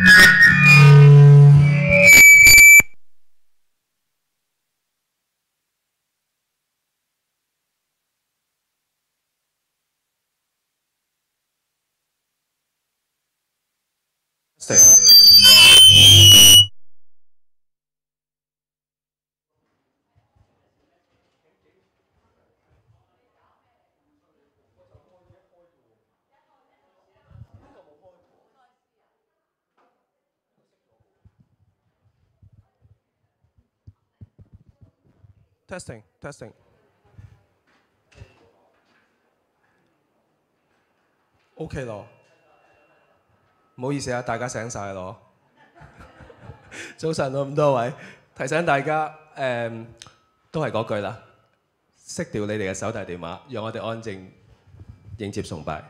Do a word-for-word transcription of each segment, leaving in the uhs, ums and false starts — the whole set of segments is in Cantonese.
testing testing。OK 咯，唔好意思啊，大家醒晒咯。早晨啊，咁多位，提醒大家，誒、嗯，都係嗰句啦，熄掉你哋嘅手提電話，讓我哋安靜迎接崇拜。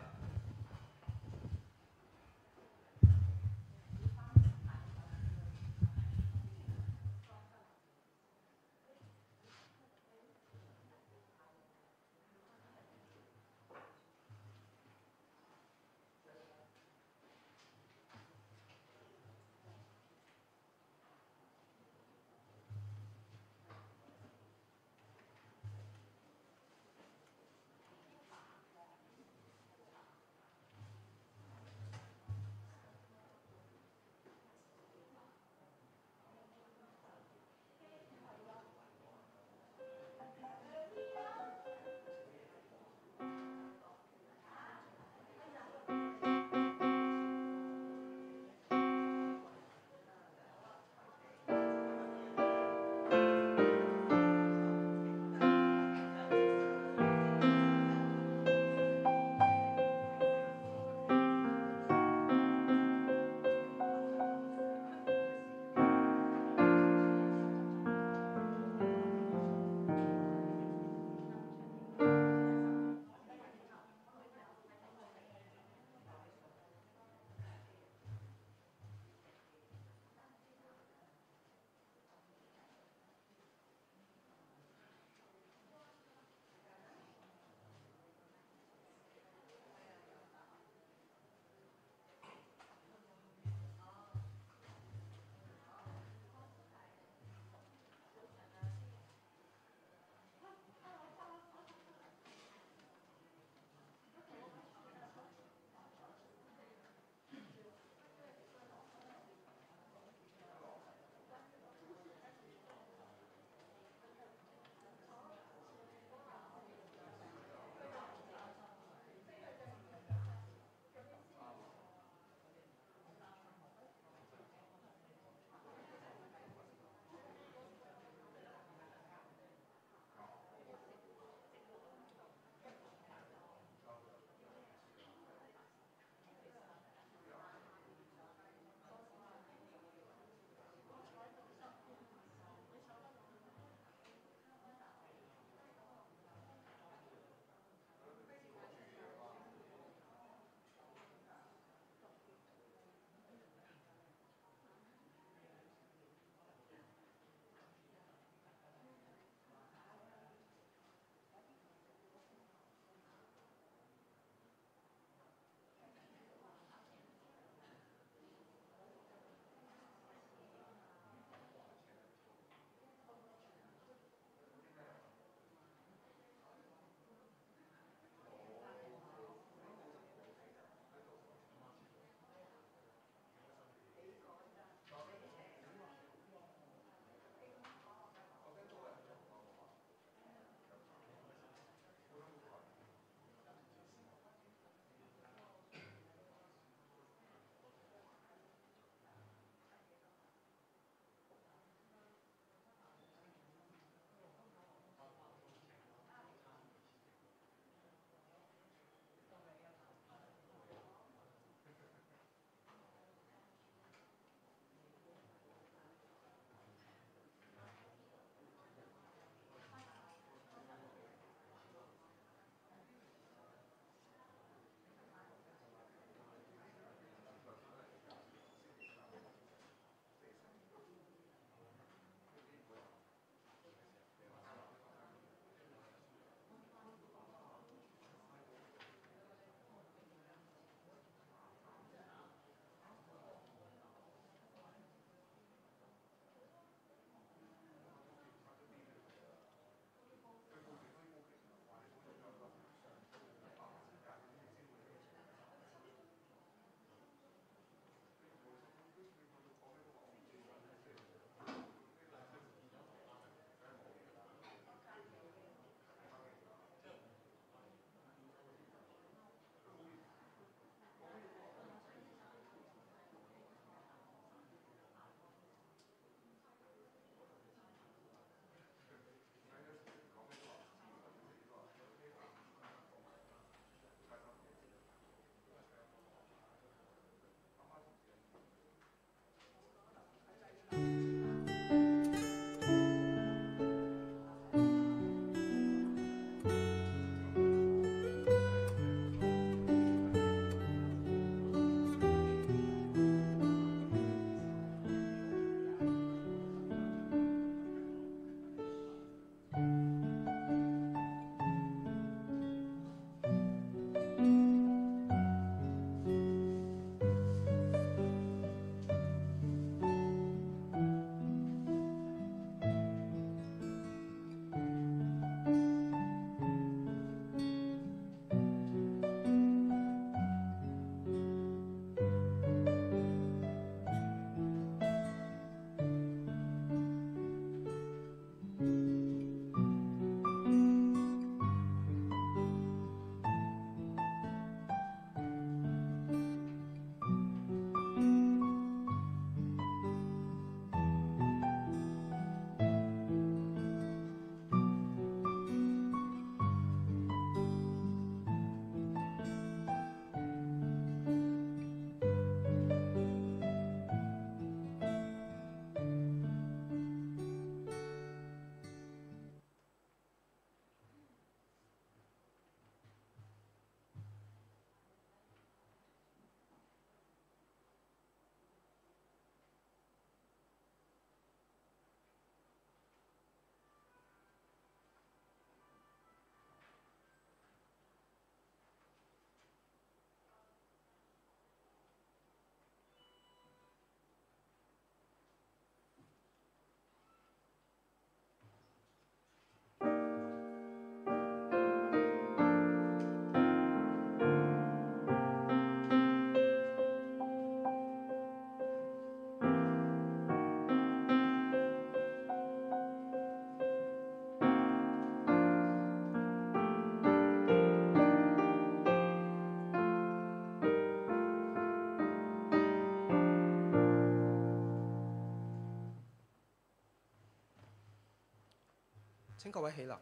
各位起立。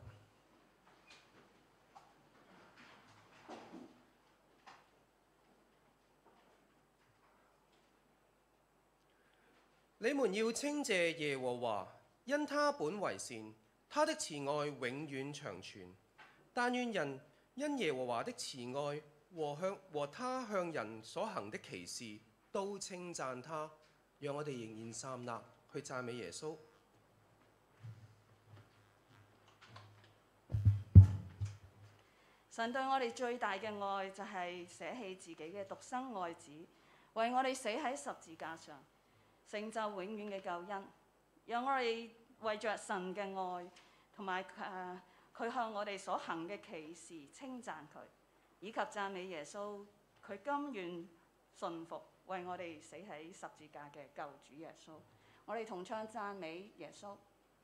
你們要稱謝耶和華，因他本為善，他的慈愛永遠長存。但願人因耶和華的慈愛和向和他向人所行的奇事，都稱讚他。讓我哋仍然站立去讚美耶穌。 神對我哋最大嘅愛就係捨棄自己嘅獨生愛子，為我哋死喺十字架上，成就永遠嘅救恩。讓我哋為着神嘅愛同埋誒佢向我哋所行嘅奇事稱讚佢，以及讚美耶穌，佢甘願順服為我哋死喺十字架嘅救主耶穌。我哋同唱讚美耶穌。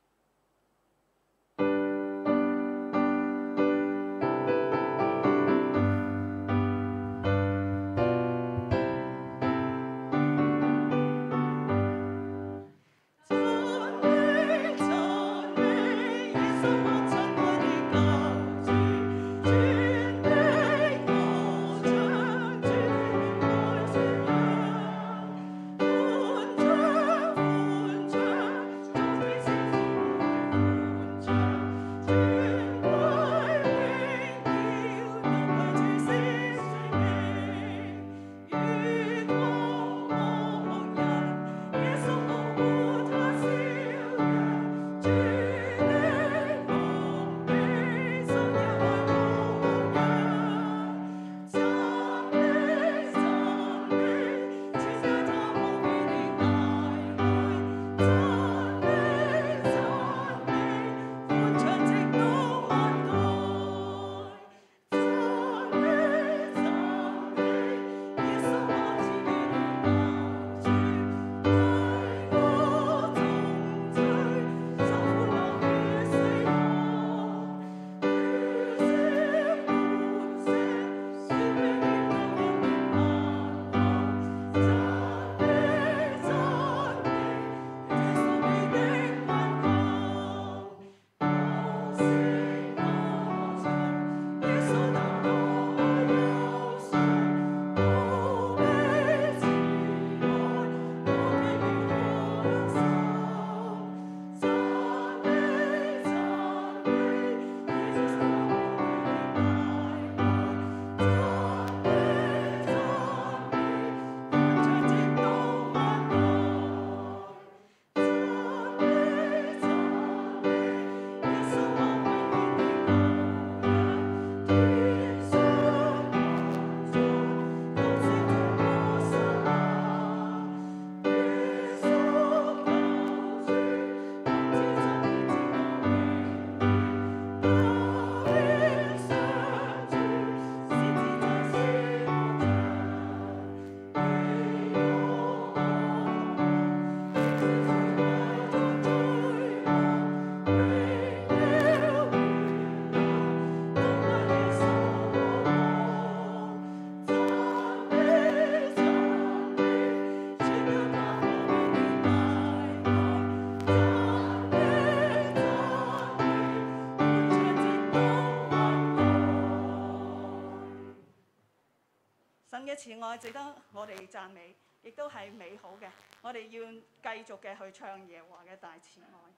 神嘅慈愛值得我哋讚美，亦都係美好嘅。我哋要繼續嘅去唱耶和華嘅大慈愛。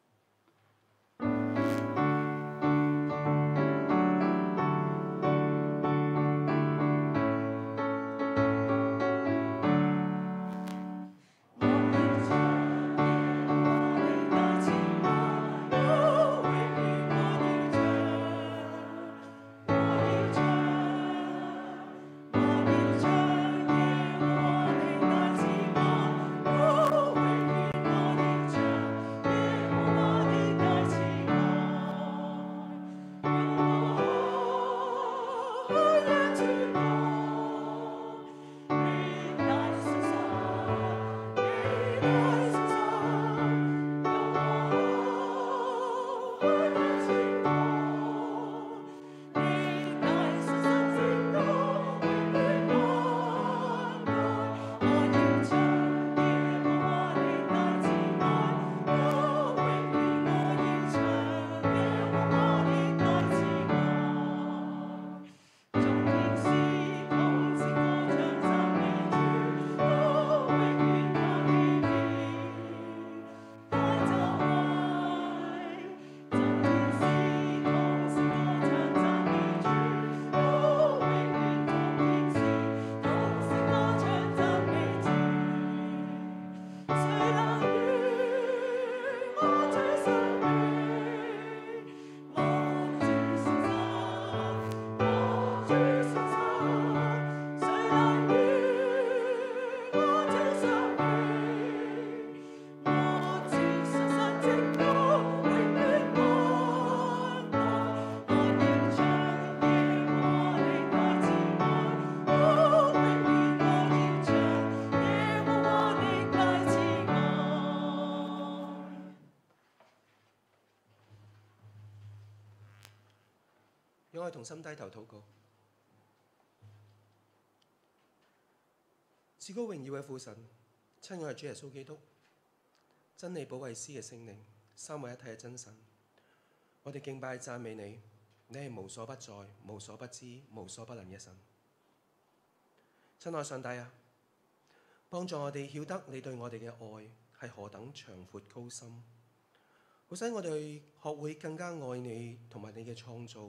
我讓我哋同心低頭禱告。至高榮耀嘅父神，親愛嘅主耶穌基督，真理保惠師嘅聖靈，三位一體嘅真神，我哋敬拜讚美你，你係無所不在、無所不知、無所不能嘅神。親愛上帝啊，幫助我哋曉得你對我哋嘅愛係何等長闊高深，好使我哋學會更加愛你同埋你嘅創造。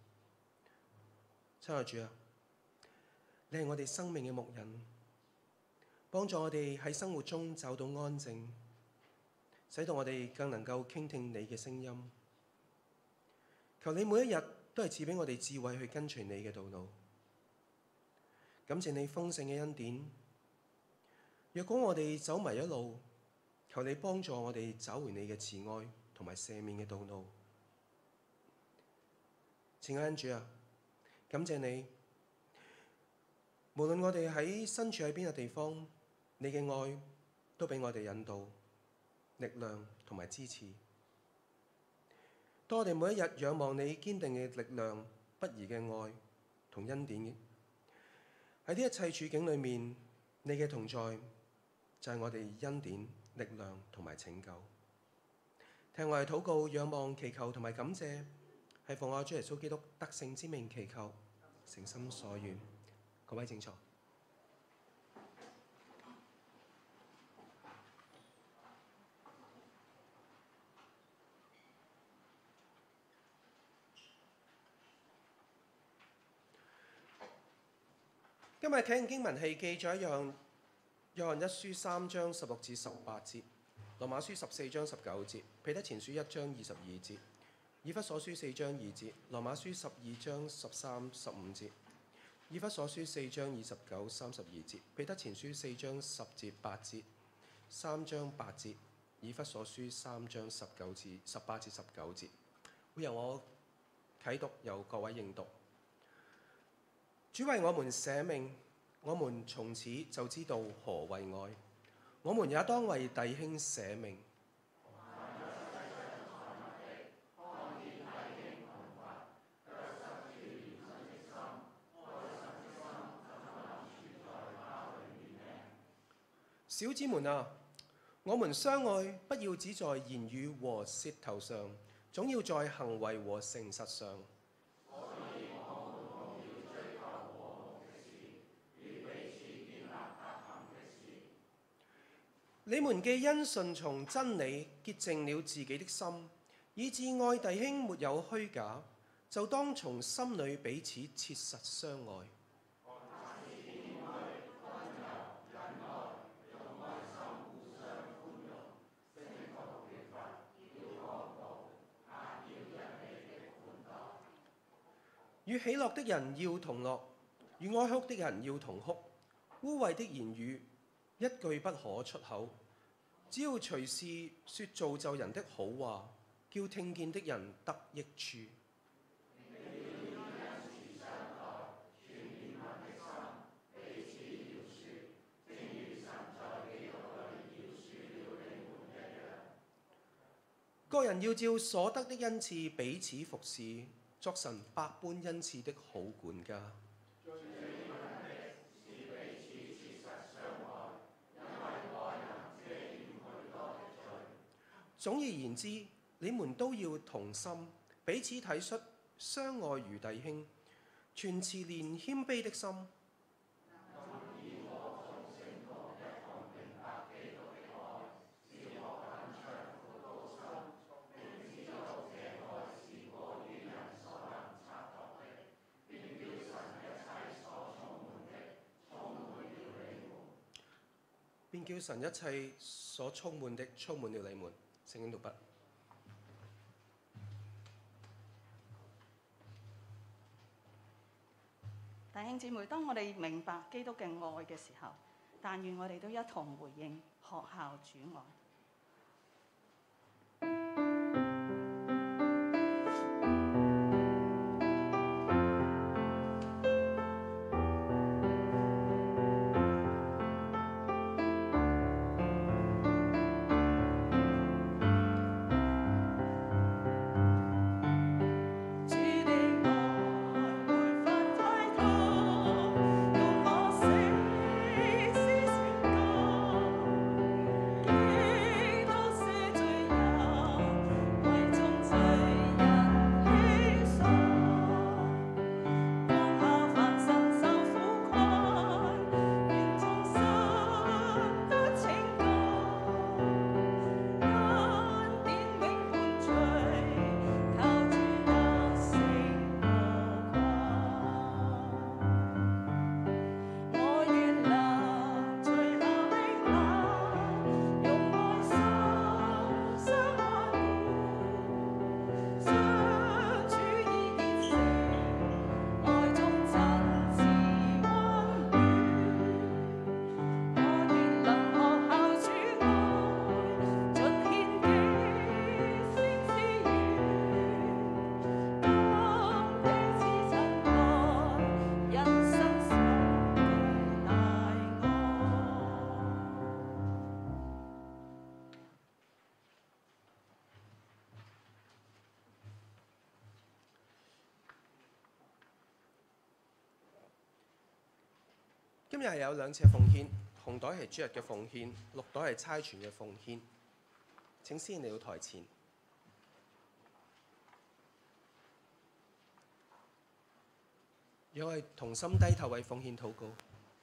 親愛主啊，你係我哋生命嘅牧人，幫助我哋喺生活中找到安靜，使到我哋更能夠傾聽你嘅聲音。求你每一日都係賜俾我哋智慧去跟隨你嘅道路。感謝你豐盛嘅恩典。若果我哋走迷咗路，求你幫助我哋找回你嘅慈愛同埋赦免嘅道路。親愛恩主啊，感謝你，無論我哋喺身處喺邊個地方，你嘅愛都俾我哋引導、力量同埋支持。當我哋每一日仰望你堅定嘅力量、不移嘅愛同恩典，喺呢一切處境裏面，你嘅同在就係我哋恩典、力量同埋拯救。聽我哋禱告、仰望、祈求同埋感謝，係奉我主耶穌基督得勝之名祈求，誠心所願。各位請坐。今日睇經文係記咗一樣，約翰一書三章十六至十八節，羅馬書十四章十九節，彼得前書一章二十二節，以弗所書四章二節，羅馬書十二章十三、十五節，以弗所書四章二十九、三十二節，彼得前書四章十節八節，三章八節，以弗所書三章十九至十八至十九節，會由我啟讀，由各位應讀。主為我們捨命，我們從此就知道何為愛。我們也當為弟兄捨命。小子們啊，我們相愛，不要只在言語和舌頭上，總要在行為和誠實上。你們既因順從真理潔淨了自己的心，以致愛弟兄沒有虛假，就當從心裏彼此切實相愛。與喜樂的人要同樂，與哀哭的人要同哭。污穢的言語一句不可出口，只要隨時說造就人的好話，叫聽見的人得益處。個人要照所得的恩賜彼此服侍，作神百般恩賜的好管家。總而言之，你們都要同心，彼此體恤，相愛如弟兄，存慈憐謙卑的心。便叫神一切所充滿的充滿了你們。聖經讀畢。 弟兄姊妹，當我哋明白基督嘅愛嘅時候，但願我哋都一同回應學效主愛。主的愛今日係有兩次嘅奉獻，紅袋係主日嘅奉獻，綠袋係差傳嘅奉獻。請先嚟到台前。讓我哋同心低頭為奉獻禱告。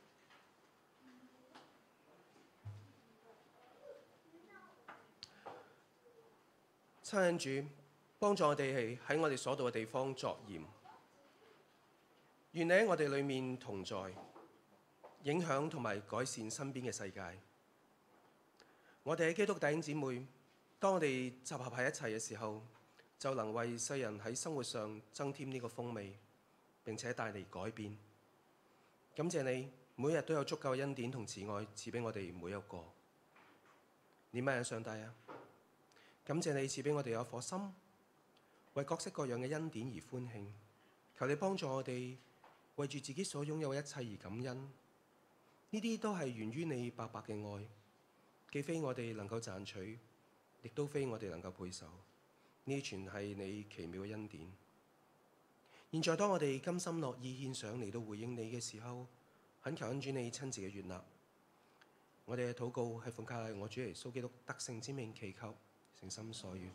親愛主，幫助我哋係喺我哋所到嘅地方作鹽，願你喺我哋裏面同在，影響同埋改善身邊嘅世界。我哋喺基督弟兄姊妹，當我哋集合喺一齊嘅時候，就能為世人喺生活上增添呢個風味，並且帶嚟改變。感謝你每日都有足夠嘅恩典同慈愛賜俾我哋每一個。憐憫嘅上帝啊，感謝你賜俾我哋有顆心，為各式各樣嘅恩典而歡慶。求你幫助我哋為住自己所擁有嘅一切而感恩。呢啲都係源於你白白嘅愛，既非我哋能夠賺取，亦都非我哋能夠配受。呢啲全係你奇妙嘅恩典。現在當我哋甘心樂意獻上嚟到回應你嘅時候，懇求恩主你親自嘅悅納。我哋嘅禱告係奉靠我主耶穌基督得勝之名祈求，誠心所願。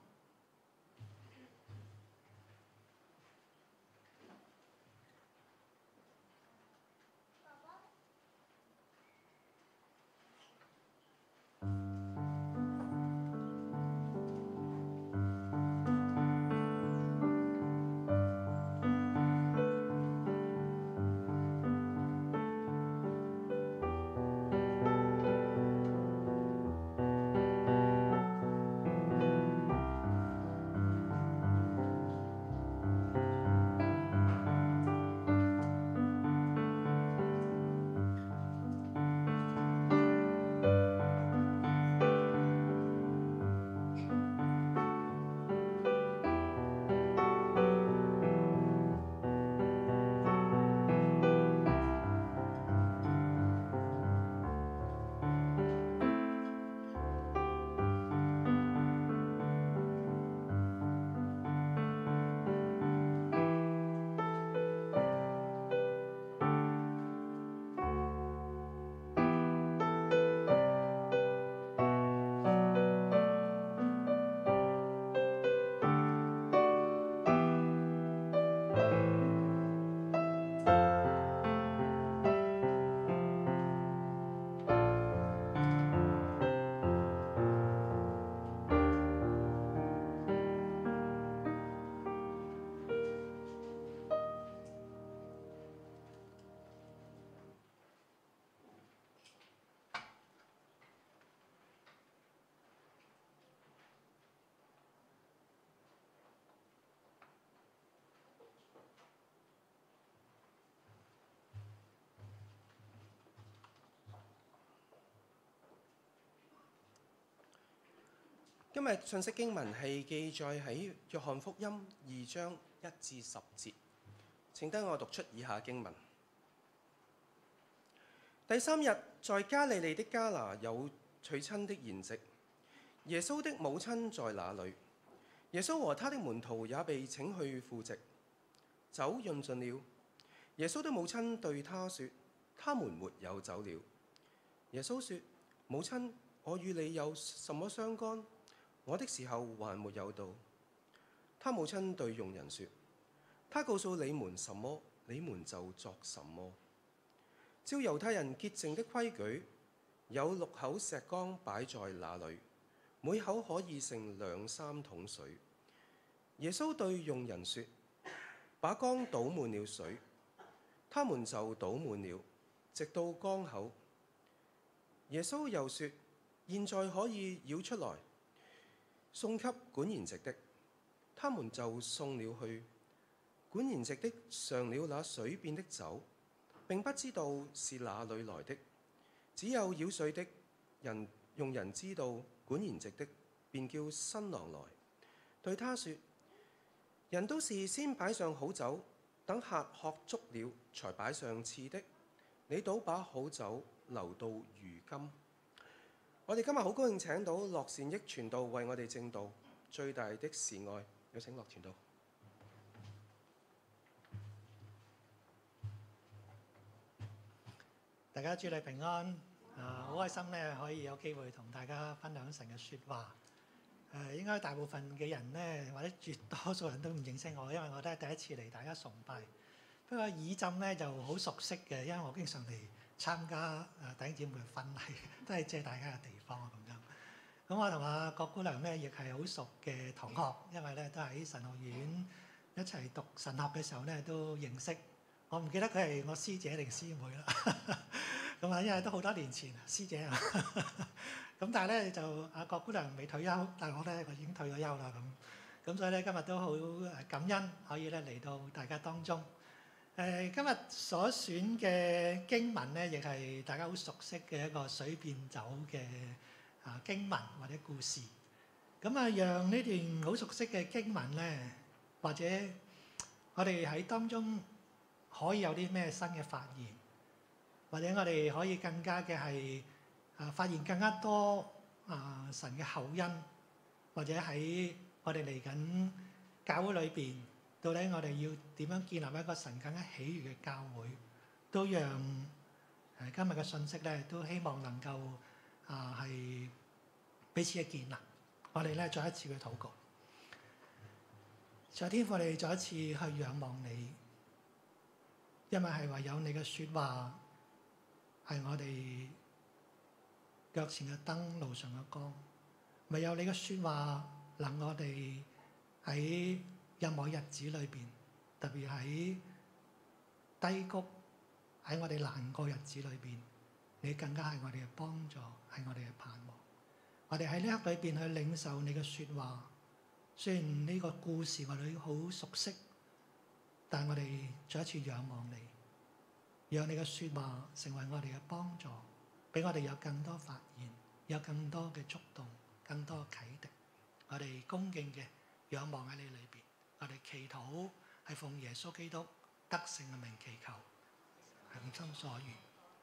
今日信息經文係記載喺約翰福音二章一至十節。請等我讀出以下經文。第三日，在加利利的迦拿有娶親的筵席，耶穌的母親在那裏。耶穌和他的門徒也被請去赴席。酒用盡了，耶穌的母親對他說：他們沒有酒了。耶穌說：母親，我與你有什麼相干？我的時候還沒有到。他母親對用人說：他告訴你們什麼，你們就作什麼。照猶太人潔淨的規矩，有六口石缸擺在那裏，每口可以盛兩三桶水。耶穌對用人說：把缸倒滿了水。他們就倒滿了，直到缸口。耶穌又說：現在可以舀出來，送給管筵席的。他們就送了去。管筵席的嘗了那水變的酒，並不知道是哪裏來的。只有舀水的人用人知道管筵席的，便叫新郎來，對他說：人都是先擺上好酒，等客喝足了才擺上次的。你倒把好酒留到如今。我哋今日好高興請到樂善益傳道為我哋證道最大的是愛，有請樂傳道。 大家主內平安，啊好開心咧，可以有機會同大家分享神嘅説話。誒應該大部分嘅人咧，或者絕多數人都唔認識我，因為我都係第一次嚟大家崇拜。不過以浸咧就好熟悉嘅，因為我經常嚟參加誒弟兄姊妹嘅婚禮，都係借大家嘅地方咁樣。咁我同阿郭姑娘咧亦係好熟嘅同學，因為咧都喺神學院一齊讀神學嘅時候咧都認識。我唔記得佢係我師姐定師妹啦，咁啊，因為都好多年前師姐啊，咁但係咧就阿郭姑娘未退休，但係我咧我已經退咗休啦咁，咁所以咧今日都好感恩可以咧嚟到大家當中。誒今日所選嘅經文咧，亦係大家好熟悉嘅一個水變酒嘅啊經文或者故事。咁啊，讓呢段好熟悉嘅經文咧，或者我哋喺當中可以有啲咩新嘅發現，或者我哋可以更加嘅係啊發現更加多啊神嘅厚恩，或者喺我哋嚟緊教會裏邊，到底我哋要點樣建立一個神更加喜悅嘅教會，都讓誒今日嘅信息咧，都希望能夠啊係彼此嘅建立。我哋咧再一次去禱告，在天父，我哋再一次去仰望你。因為係唯有你嘅説話係我哋腳前嘅燈，路上嘅光。唯有你嘅説話能我哋喺任何日子裏邊，特別喺低谷，喺我哋難過日子裏邊，你更加係我哋嘅幫助，係我哋嘅盼望。我哋喺呢刻裏邊去領受你嘅説話。雖然呢個故事我哋好熟悉，但我哋再一次仰望你，讓你嘅説話成為我哋嘅幫助，俾我哋有更多發現，有更多嘅觸動，更多嘅啟迪。我哋恭敬嘅仰望喺你裏邊，我哋祈禱係奉耶穌基督得勝嘅名祈求，誠心所願。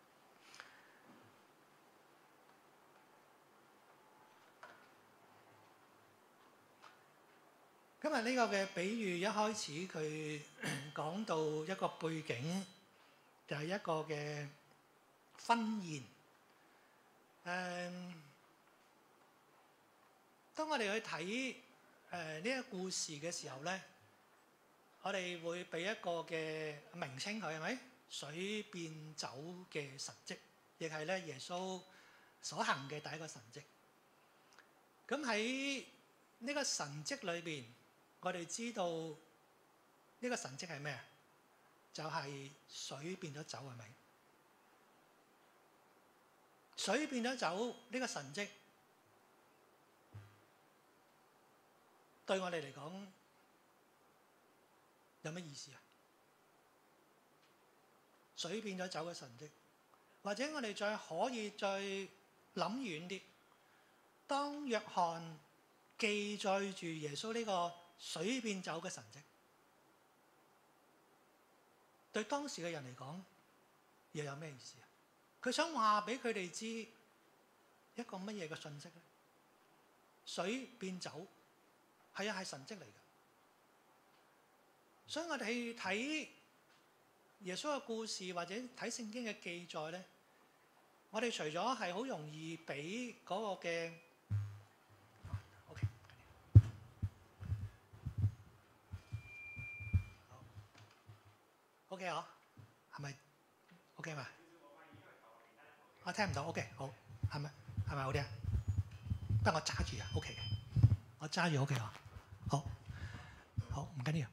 今日呢個嘅比喻一開始佢講到一個背景，就係一個嘅婚宴。誒，當我哋去睇誒呢個故事嘅時候咧，我哋會俾一個嘅名稱佢係咪？水變酒嘅神蹟，亦係咧耶穌所行嘅第一個神蹟。咁喺呢個神蹟裏邊，我哋知道呢個神蹟係咩啊？就係水變咗酒，係咪？水變咗酒呢個神蹟，對我哋嚟講有咩意思啊？水變咗酒嘅神蹟，或者我哋再可以再諗遠啲，當約翰記載住耶穌呢個水變酒嘅神蹟，對當時嘅人嚟講又有咩意思啊？佢想話俾佢哋知一個乜嘢嘅信息咧？水變酒係啊，係神蹟嚟嘅。所以我哋去睇耶穌嘅故事或者睇聖經嘅記載咧，我哋除咗係好容易俾嗰個嘅，OK，好 OK 啊，係咪 OK 嘛？我聽唔到 OK， 好，係咪係咪好啲啊？得我揸住啊 OK 嘅，我揸住 OK 啊，好，好唔緊要。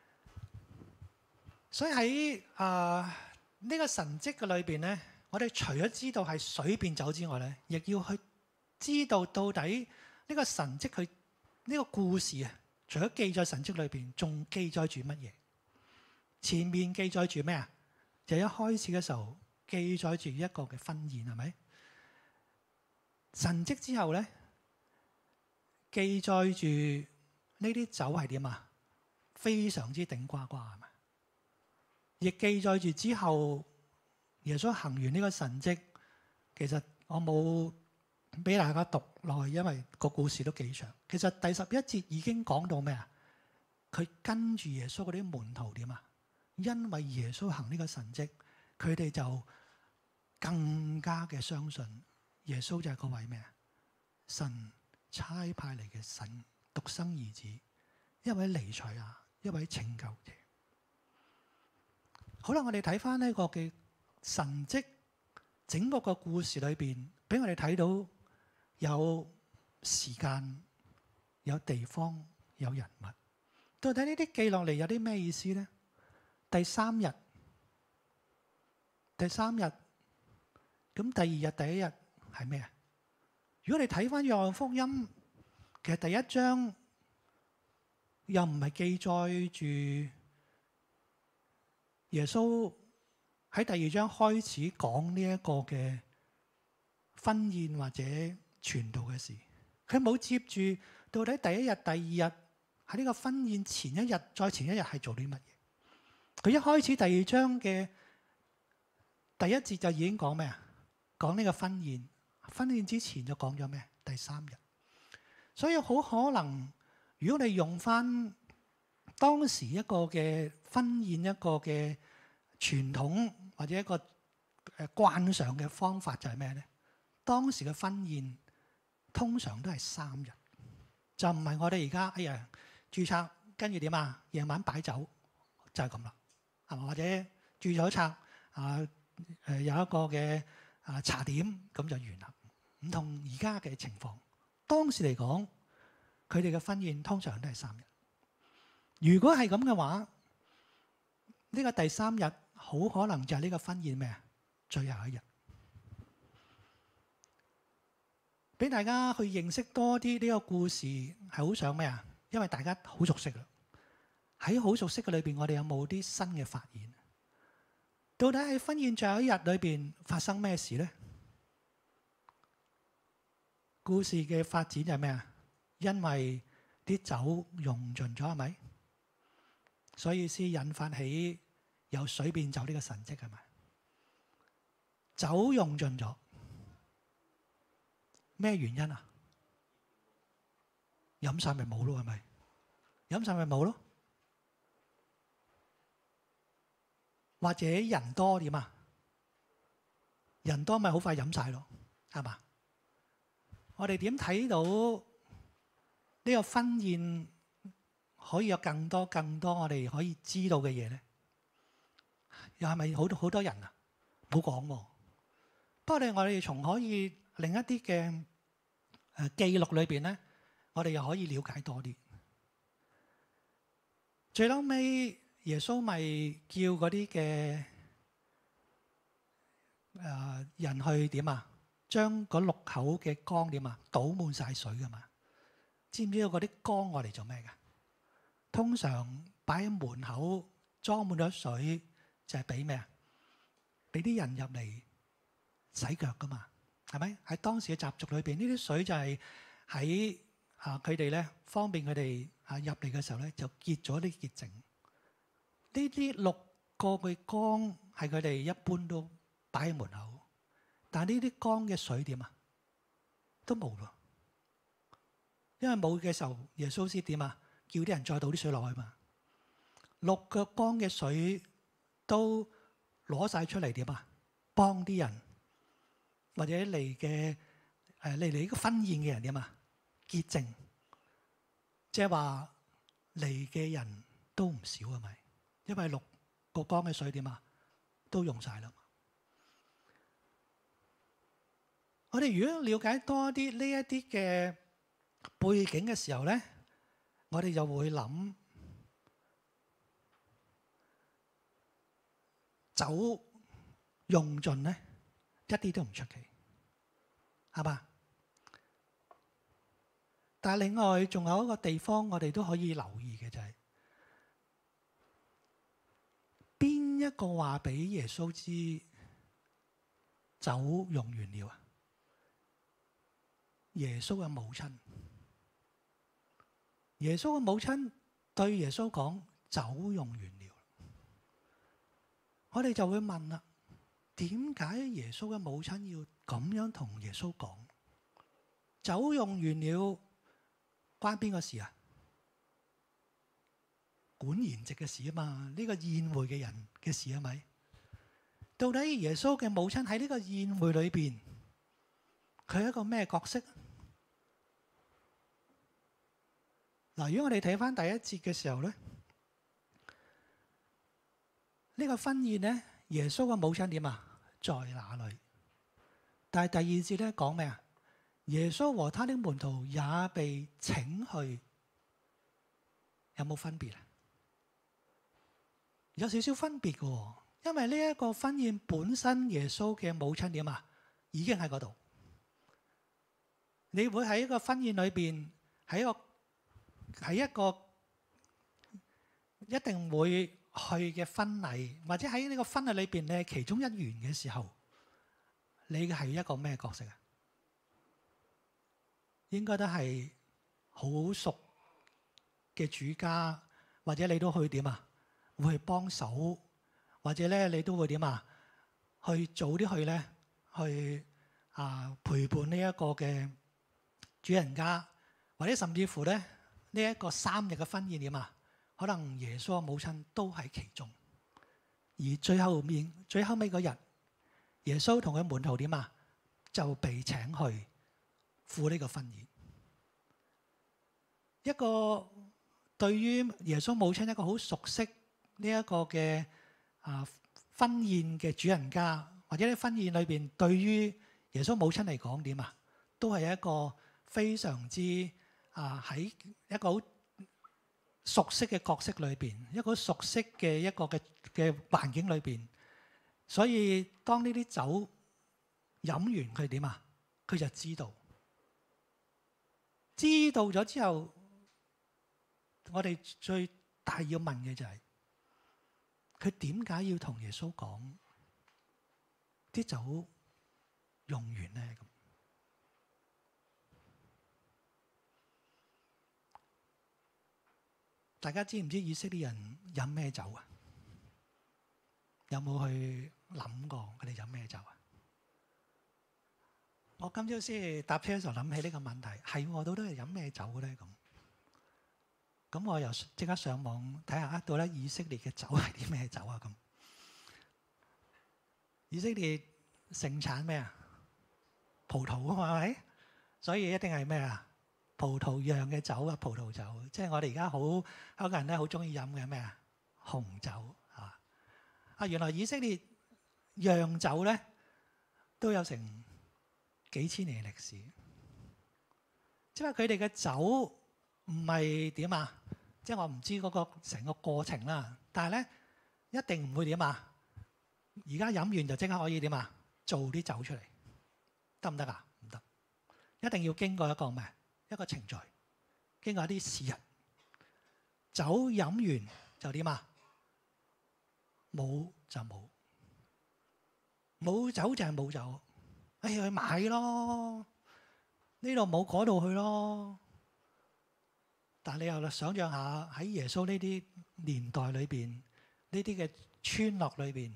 所以喺啊呢個神蹟嘅裏邊咧，我哋除咗知道係水變酒之外咧，亦要去知道到底呢個神蹟佢呢個故事啊，除咗記載神蹟裏邊，仲記載住乜嘢？前面記載住咩啊？就一開始嘅時候記載住一個嘅婚宴，係咪？神蹟之後咧，記載住呢啲酒係點啊？非常之頂呱呱，係咪？亦記載住之後，耶穌行完呢個神蹟，其實我冇俾大家讀落去，因為個故事都幾長。其實第十一節已經講到咩啊？佢跟住耶穌嗰啲門徒點啊？因為耶穌行呢個神蹟，佢哋就更加嘅相信耶穌就係嗰位咩啊？神差派嚟嘅神獨生兒子，一位彌賽亞，一位拯救者。好啦，我哋睇翻呢個嘅神蹟，整個個故事裏邊，俾我哋睇到有時間、有地方、有人物。到底呢啲記落嚟有啲咩意思呢？第三日，第三日，咁第二日、第一日係咩啊？如果你睇翻約翰福音，其實第一章又唔係記載住耶穌喺第二章開始講呢一個嘅婚宴或者傳道嘅事，佢冇接住到底第一日、第二日喺呢個婚宴前一日、再前一日係做啲乜嘢？佢一開始第二章嘅第一節就已經講咩啊？講呢個婚宴，婚宴之前就講咗咩？第三日。所以好可能，如果你用翻當時一個嘅婚宴一個嘅傳統或者一個誒慣常嘅方法就係咩咧？當時嘅婚宴通常都係三日，就唔係我哋而家哎呀註冊跟住點啊？夜晚擺酒就係咁啦，係嘛？或者註咗冊啊誒有一個嘅啊茶點咁就完啦，唔同而家嘅情況。當時嚟講，佢哋嘅婚宴通常都係三日。如果係咁嘅話，呢個第三日好可能就係呢個婚宴咩啊？最後一日，俾大家去認識多啲呢個故事，係好想咩啊？因為大家好熟悉啦。喺好熟悉嘅裏邊，我哋有冇啲新嘅發現？到底喺婚宴最後一日裏邊發生咩事咧？故事嘅發展就係咩啊？因為啲酒用盡咗，係咪？所以先引發起由水變酒呢個神蹟，係咪？酒用盡咗，咩原因啊？飲晒咪冇咯，係咪？飲晒咪冇咯？或者人多點啊？人多咪好快飲晒咯，係嘛？我哋點睇到呢個婚宴可以有更多更多我哋可以知道嘅嘢咧？又係咪好多好多人啊？冇講喎。不過咧，我哋從可以另一啲嘅誒記錄裏邊咧，我哋又可以了解多啲。最後尾耶穌咪叫嗰啲嘅誒人去點啊？將嗰六口嘅缸點啊？倒滿晒水㗎嘛？知唔知道嗰啲缸我嚟做咩㗎？通常擺喺門口裝滿咗水，就係俾咩啊？俾啲人入嚟洗腳㗎嘛？係咪？喺當時嘅習俗裏邊，呢啲水就係喺啊佢哋咧方便佢哋啊入嚟嘅時候咧，就結咗啲潔淨。呢啲六個嘅缸係佢哋一般都擺喺門口，但係呢啲缸嘅水點啊？都冇咯，因為冇嘅時候，耶穌先點啊？叫啲人再倒啲水落去嘛。六個缸嘅水都攞晒出嚟點啊？幫啲人或者嚟嘅誒嚟嚟呢個婚宴嘅人點啊？潔淨，即係話嚟嘅人都唔少係咪？因為六個缸嘅水點啊？都用晒啦。我哋如果了解多啲呢一啲嘅背景嘅時候咧，我哋就會諗酒用盡咧，一啲都唔出奇，係嘛？但係另外仲有一個地方，我哋都可以留意嘅就係邊一個話俾耶穌知酒用完了啊？耶穌嘅母親，耶穌嘅母親對耶穌講：酒用完了。我哋就會問啦，點解耶穌嘅母親要咁樣同耶穌講？酒用完了，關邊個事啊？管筵席嘅事啊嘛，呢個宴會嘅人嘅事係咪？ 到底耶穌嘅母親喺呢個宴會裏邊，佢係一個咩角色？嗱，如果我哋睇翻第一節嘅時候咧，呢個婚宴咧，耶穌嘅母親點啊？在哪裏？但係第二節咧講咩啊？耶穌和他的門徒也被請去，有冇分別啊？有少少分別嘅喎，因為呢一個婚宴本身，耶穌嘅母親點啊？已經喺嗰度。你會喺一個婚宴裏邊，喺一個喺一個一定會去嘅婚禮，或者喺呢個婚禮裏邊，你係其中一員嘅時候，你係一個咩角色啊？應該都係好熟嘅主家，或者你都去點啊？會去幫手，或者咧你都會點啊？去早啲去咧，去啊陪伴呢一個嘅主人家，或者甚至乎咧呢一個三日嘅婚宴點啊？可能耶穌嘅母親都喺其中，而最後面最後尾嗰日，耶穌同佢門徒點啊？就被請去赴呢個婚宴。一個對於耶穌母親一個好熟悉呢一個嘅啊婚宴嘅主人家，或者喺婚宴裏邊對於耶穌母親嚟講點啊？都係一個非常之啊喺一個好熟悉嘅角色裏邊，一個熟悉嘅一個嘅嘅環境裏邊。所以當呢啲酒飲完佢點啊？佢就知道，知道咗之後，我哋最大要問嘅就係佢點解要同耶穌講啲酒用完咧？咁大家知唔知以色列人飲咩酒啊？有冇去諗過佢哋飲咩酒啊？我今朝先搭車嘅時候諗起呢個問題，係我到底係飲咩酒咧？咁咁我又即刻上網睇下，到底以色列嘅酒係啲咩酒啊？咁以色列盛產咩啊？葡萄啊嘛，係咪？所以一定係咩啊？葡萄釀嘅酒啊，葡萄酒，即係我哋而家好香港人咧好中意飲嘅咩啊？紅酒啊！啊，原來以色列釀酒咧都有成幾千年嘅歷史，即係佢哋嘅酒唔係點啊？即係我唔知嗰個成個過程啦，但係咧一定唔會點啊？而家飲完就即刻可以點啊？做啲酒出嚟，得唔得啊？唔得，一定要經過一個咩？一個程序，經過一啲時日，酒飲完就點啊？冇就冇，冇酒就係冇酒。哎呀，去買咯，呢度冇嗰度去咯。但你又想像下喺耶穌呢啲年代裏邊，呢啲嘅村落裏邊，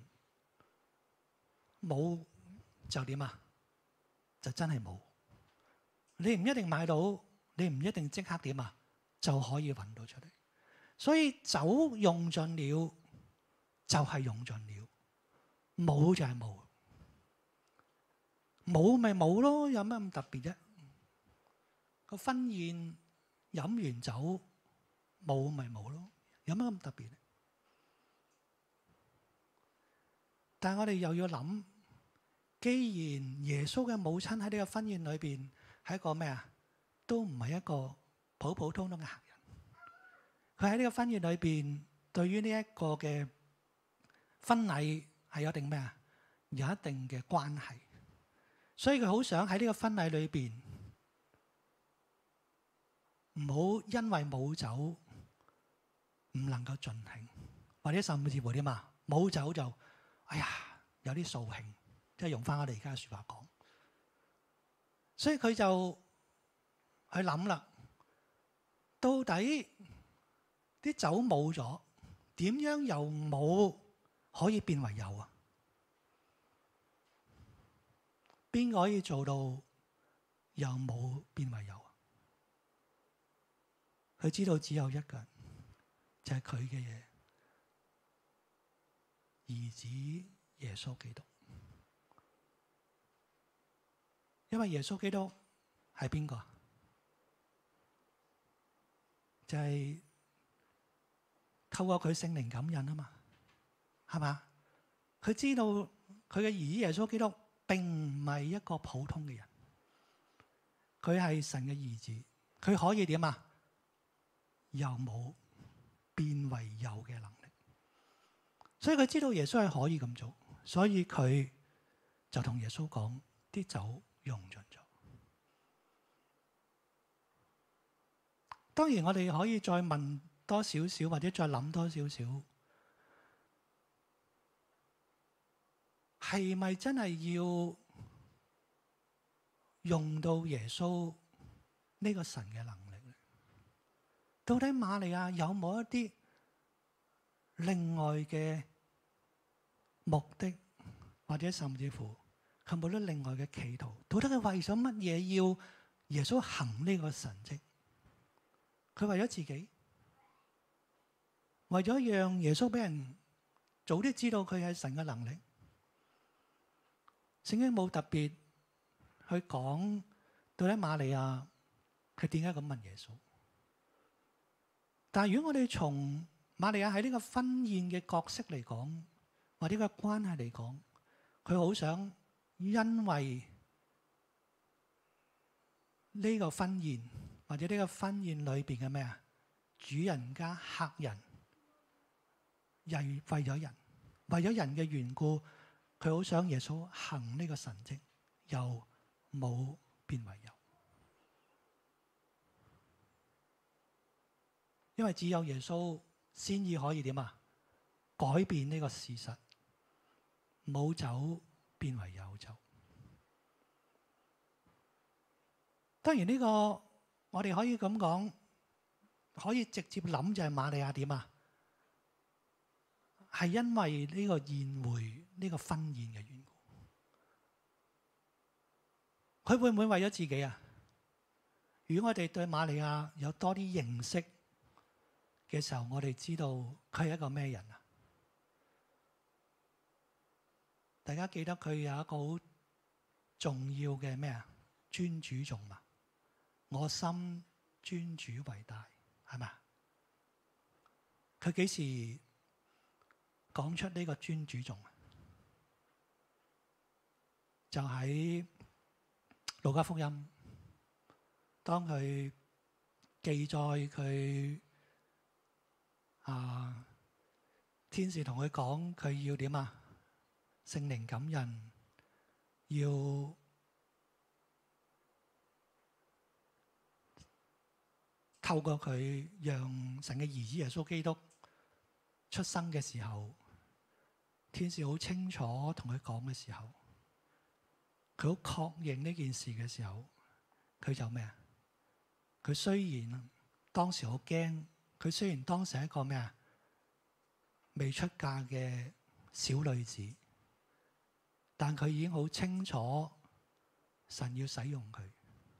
冇就點啊？就真係冇。你唔一定買到，你唔一定即刻點啊就可以揾到出嚟。所以酒用盡了就係用盡了，冇就係冇。冇咪冇咯，有咩咁特別啫？個婚宴飲完酒冇咪冇咯，有咩咁特別咧？但係我哋又要諗，既然耶穌嘅母親喺呢個婚宴裏邊係一個咩啊？都唔係一個普普通通嘅客人。佢喺呢個婚宴裏邊，對於呢一個嘅婚禮係有定咩啊？有一定嘅關係。所以佢好想喺呢個婚禮裏邊，唔好因為冇酒唔能夠盡興，或者甚至乎點啊？冇酒就哎呀有啲掃興，即係用翻我哋而家嘅説話講。所以佢就去諗啦，到底啲酒冇咗，點樣由冇可以變為有啊？邊個可以做到由冇變為有啊？佢知道只有一個人，就係佢嘅嘢，兒子耶穌基督。因為耶穌基督係邊個？就係透過佢聖靈感孕啊嘛，係嘛？佢知道佢嘅兒子耶穌基督並唔係一個普通嘅人，佢係神嘅兒子，佢可以點啊？由冇變為有嘅能力，所以佢知道耶穌係可以咁做，所以佢就同耶穌講：啲酒用盡咗。當然我哋可以再問多少少，或者再諗多少少，係咪真係要用到耶穌呢個神嘅能力咧？到底瑪利亞有冇一啲另外嘅目的，或者甚至乎佢冇得另外嘅企圖？到底佢為咗乜嘢要耶穌行呢個神蹟？佢為咗自己，為咗讓耶穌俾人早啲知道佢係神嘅能力。聖經冇特別去講到底瑪利亞佢點解咁問耶穌。但係如果我哋從瑪利亞喺呢個婚宴嘅角色嚟講，或者個關係嚟講，佢好想因為呢個婚宴，或者呢個婚宴裏邊嘅咩啊？主人加客人，又為咗人，為咗人嘅緣故，佢好想耶穌行呢個神蹟，又冇變為有。因為只有耶穌先至可以點啊？改變呢個事實，冇酒變為有酒。當然呢個。我哋可以咁講，可以直接諗就係瑪利亞點啊？係因為呢個宴會、呢個婚宴嘅緣故，佢會唔會為咗自己啊？如果我哋對瑪利亞有多啲認識嘅時候，我哋知道佢係一個咩人啊？大家記得佢有一個好重要嘅咩啊？尊主頌嘛。我心尊主為大，係咪？佢幾時講出呢個尊主頌？就喺路加福音，當佢記載佢啊，天使同佢講佢要點啊？聖靈感孕，要透過佢讓神嘅兒子耶穌基督出生嘅時候，天使好清楚同佢講嘅時候，佢好確認呢件事嘅時候，佢就咩啊？佢雖然當時好驚，佢雖然當時係一個咩啊？未出嫁嘅小女子，但佢已經好清楚神要使用佢。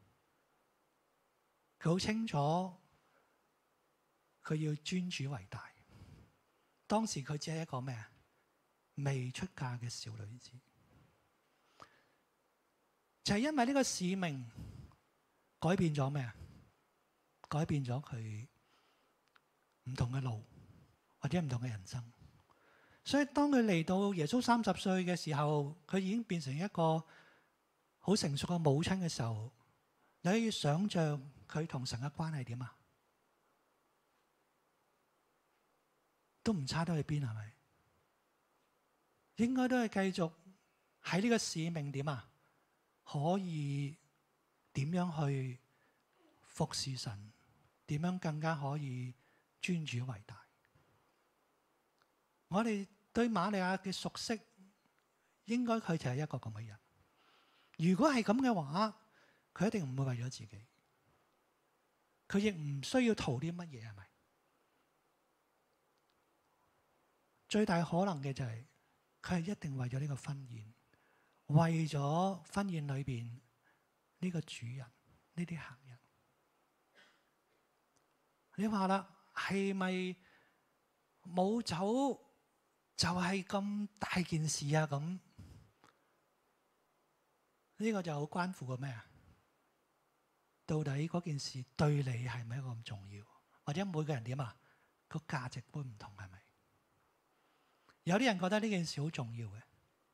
佢好清楚，佢要尊主為大。當時佢只係一個咩啊？未出嫁嘅小女子，就係因為呢個使命改變咗咩啊？改變咗佢唔同嘅路，或者唔同嘅人生。所以當佢嚟到耶穌三十歲嘅時候，佢已經變成一個好成熟嘅母親嘅時候，你可以想象佢同神嘅關係點啊？都唔差得去邊，係咪？應該都係繼續喺呢個使命點啊？可以點樣去服侍神？點樣更加可以尊主為大？我哋對瑪利亞嘅熟悉，應該佢就係一個咁嘅人。如果係咁嘅話，佢一定唔會為咗自己，佢亦唔需要圖啲乜嘢，係咪？最大可能嘅就係佢係一定為咗呢個婚宴，為咗婚宴裏邊呢個主人，呢啲客人。你話啦，係咪冇酒就係咁大件事啊！咁呢個就好關乎個咩啊？到底嗰件事對你係咪一個咁重要？或者每個人點啊？個價值觀唔同係咪？有啲人覺得呢件事好重要嘅，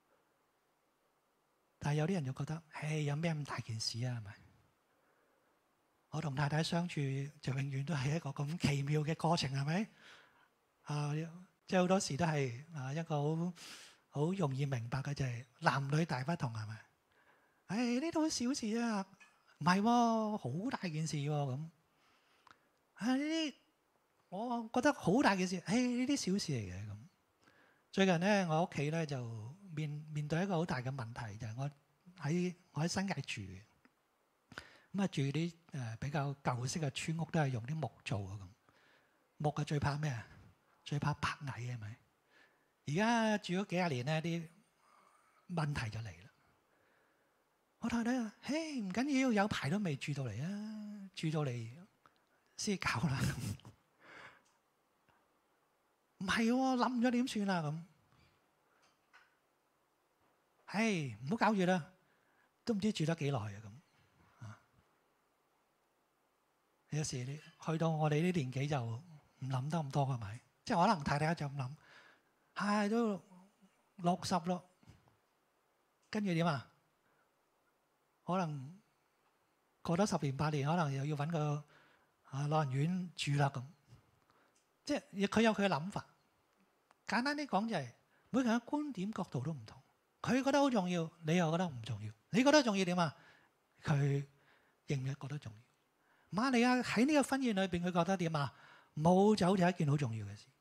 但係有啲人就覺得，唉，有咩咁大件事啊？係咪？我同太太相處就永遠都係一個咁奇妙嘅過程，係咪？啊，即係好多時都係啊一個好好容易明白嘅，就係男女大不同，係咪？唉，呢度小事啊，唔係喎，好大件事喎咁。啊，呢啲我覺得好大件事，唉，呢啲小事嚟嘅咁。最近咧，我屋企咧就面面對一個好大嘅問題，就係我喺我喺新界住嘅。咁啊，住啲誒比較舊式嘅村屋，都係用啲木做嘅咁。木啊，最怕咩啊？最怕白蟻係咪？而家住咗幾廿年咧，啲問題就嚟啦。我太太話：嘿，唔緊要，有排都未住到嚟啊，住到嚟先搞啦。唔係喎，冧咗點算啊？咁，唉，唔好搞住啦，都唔知住得幾耐啊咁。有時你去到我哋呢年紀就唔諗得咁多係咪？即係可能太太就咁諗，唉，都六十咯，跟住點啊？可能過咗十年八年，可能又要揾個啊老人院住啦咁。即係佢有佢嘅諗法。簡單啲講就係每個人嘅觀點角度都唔同。佢覺得好重要，你又覺得唔重要。你覺得重要點啊？佢認唔認覺得重要？瑪利亞喺呢個婚宴裏邊，佢覺得點啊？冇酒就係一件好重要嘅事。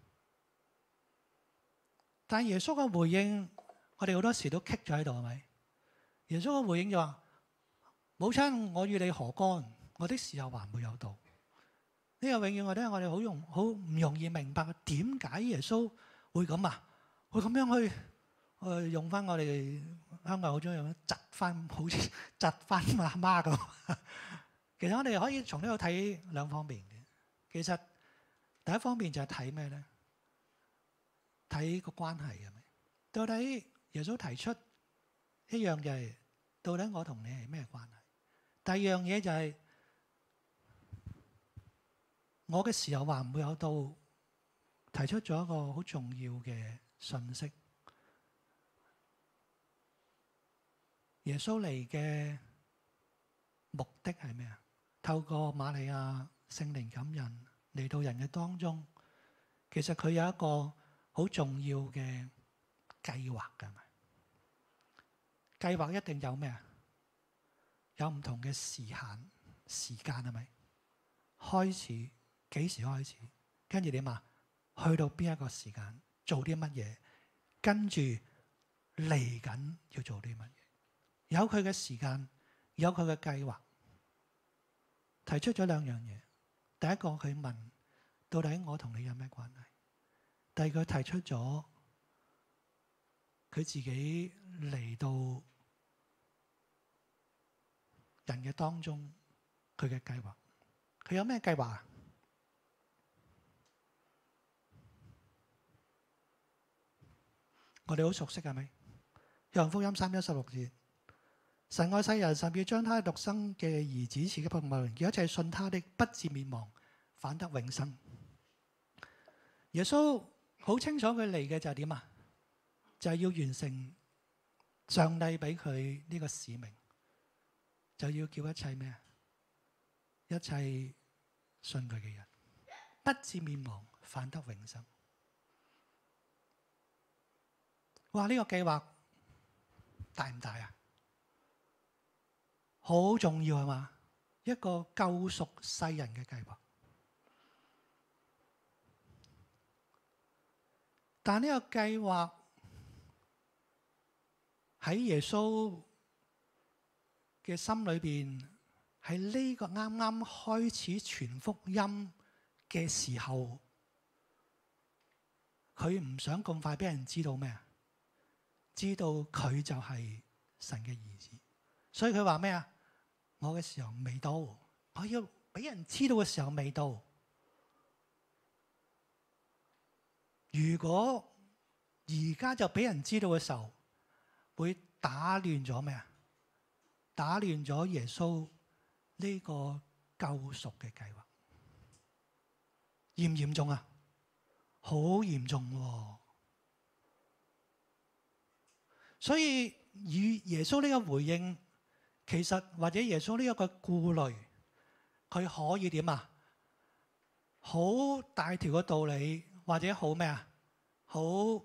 但耶穌嘅回應，我哋好多時都棘咗喺度，係咪？耶穌嘅回應就話：母親，我與你何干？我的時候還沒有到。呢個永遠我覺得我哋好容好唔容易明白點解耶穌會咁啊？會咁樣去去用翻我哋香港好中意咁窒翻，好似窒翻阿媽咁。其實我哋可以從呢度睇兩方面嘅。其實第一方面就係睇咩咧？睇個關係係咪？到底耶穌提出一樣就係到底我同你係咩關係？第二樣嘢就係我嘅時候還唔會有到，提出咗一個好重要嘅信息。耶穌嚟嘅目的係咩啊？透過瑪利亞聖靈感孕嚟到人嘅當中，其實佢有一個好重要嘅計劃㗎嘛。計劃一定有咩啊？有唔同嘅時限、時間係咪？開始幾時開始？跟住點啊？去到邊一個時間做啲乜嘢？跟住嚟緊要做啲乜嘢？有佢嘅時間，有佢嘅計劃。提出咗兩樣嘢。第一個佢問：到底我同你有咩關係？第二個提出咗佢自己嚟到人嘅當中，佢嘅計劃。佢有咩計劃啊？我哋好熟悉係咪？約翰福音三一十六節。神愛世人，甚至將他獨生嘅兒子賜給萬民，叫一切信他的不至滅亡，反得永生。耶穌好清楚佢嚟嘅就係點啊？就係要完成上帝俾佢呢個使命，就要叫一切咩啊？一切信佢嘅人不至滅亡，反得永生。哇！呢個計劃大唔大啊？好重要係嘛？一個救贖世人嘅計劃。但呢個計劃喺耶穌嘅心裏邊，喺呢個啱啱開始傳福音嘅時候，佢唔想咁快俾人知道咩啊？知道佢就係神嘅兒子，所以佢話咩啊？我嘅時候未到，我要俾人知道嘅時候未到。如果而家就俾人知道嘅時候，會打亂咗咩啊？打亂咗耶穌呢個救贖嘅計劃，嚴唔嚴重啊？好嚴重喎！所以與耶穌呢個回應，其實或者耶穌呢一個顧慮，佢可以點啊？好大條嘅道理，或者好咩啊？好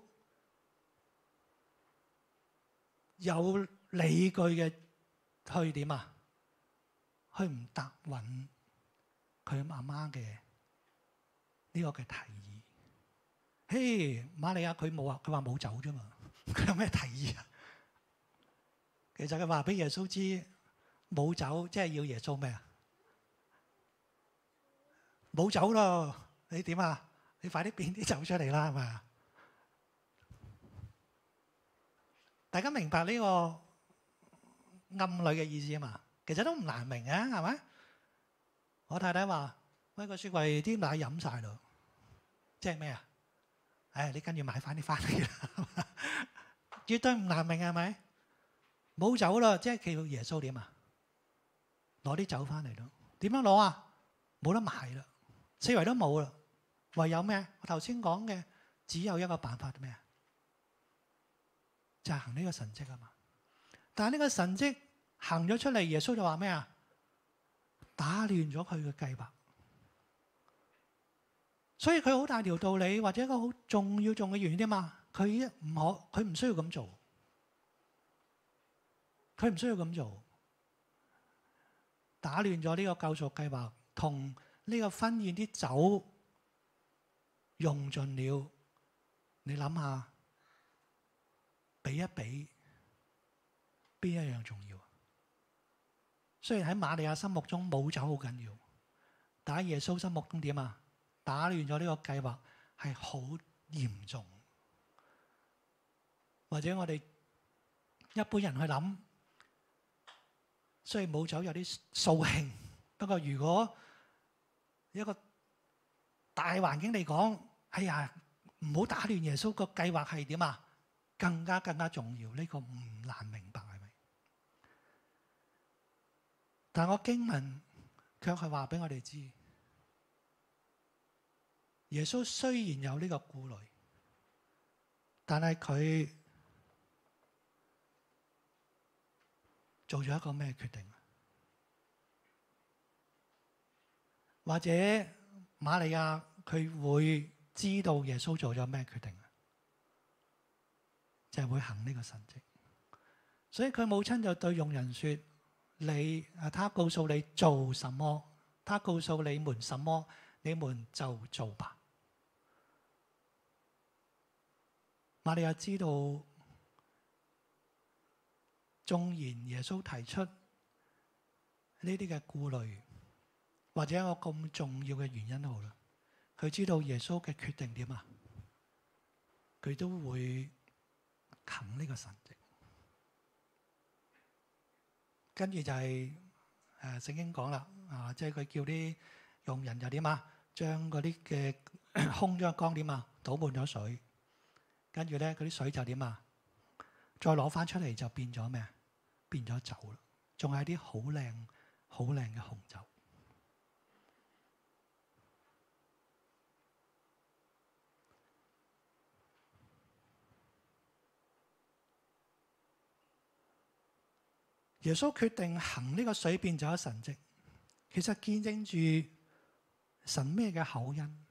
有理據嘅去點啊？去唔答允佢媽媽嘅呢個嘅提議。嘿，瑪利亞佢冇啊，佢話冇走啫嘛。佢有咩提議啊？其實佢話俾耶穌知冇走，即係要耶穌咩啊？冇走咯，你點啊？你快啲變啲走出嚟啦，係咪啊？大家明白呢個暗裏嘅意思啊嘛？其實都唔難明啊，係咪？我太太話：喂，個雪櫃啲奶飲晒咯，即係咩啊？唉，你跟住買翻啲翻嚟啦，絕對唔難明係咪？冇走啦，即係叫耶穌點啊？攞啲酒翻嚟咯。點樣攞啊？冇得賣啦，四圍都冇啦，唯有咩？我頭先講嘅只有一個辦法咩啊？就係行呢個神蹟啊嘛。但係呢個神蹟行咗出嚟，耶穌就話咩啊？打亂咗佢嘅計劃。所以佢好大條道理，或者一個好重要重嘅原因啫嘛。佢一唔可，佢唔需要咁做，佢唔需要咁做，打亂咗呢個救贖計劃，同呢個婚宴啲酒用盡了。你諗下，比一比，邊一樣重要？雖然喺瑪利亞心目中冇酒好緊要，但喺耶穌心目中點啊？打亂咗呢個計劃係好嚴重，或者我哋一般人去諗，雖然冇酒有啲掃興，不過如果一個大環境嚟講，哎呀，唔好打亂耶穌個計劃係點啊？更加更加重要，呢個唔難明白係咪？但我經文卻係話俾我哋知。耶穌雖然有呢個顧慮，但係佢做咗一個咩決定？或者瑪利亞佢會知道耶穌做咗咩決定？就係會行呢個神蹟。所以佢母親就對傭人說：你啊，他告訴你做什麼，他告訴你們什麼，你們就做吧。瑪利亞知道，縱然耶穌提出呢啲嘅顧慮，或者一個咁重要嘅原因好啦，佢知道耶穌嘅決定點啊？佢都會行呢個神蹟。跟住就係誒聖經講啦，啊，即係佢叫啲傭人就點啊？將嗰啲嘅空咗嘅缸點啊？倒滿咗水。跟住咧，嗰啲水就點啊？再攞翻出嚟就變咗咩啊？變咗酒啦，仲係啲好靚、好靚嘅紅酒。耶穌決定行呢個水變酒嘅神蹟，其實見證住神咩嘅厚恩。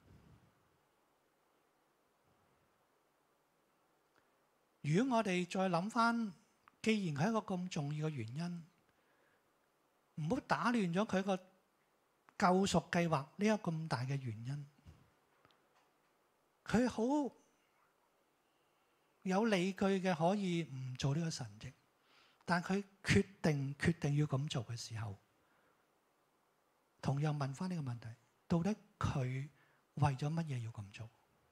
如果我哋再諗翻，既然佢係一個咁重要嘅原因，唔好打亂咗佢個救贖計劃呢一個咁大嘅原因。佢好有理據嘅，可以唔做呢個神蹟，但佢決定決定要咁做嘅時候，同樣問翻呢個問題：到底佢為咗乜嘢要咁做？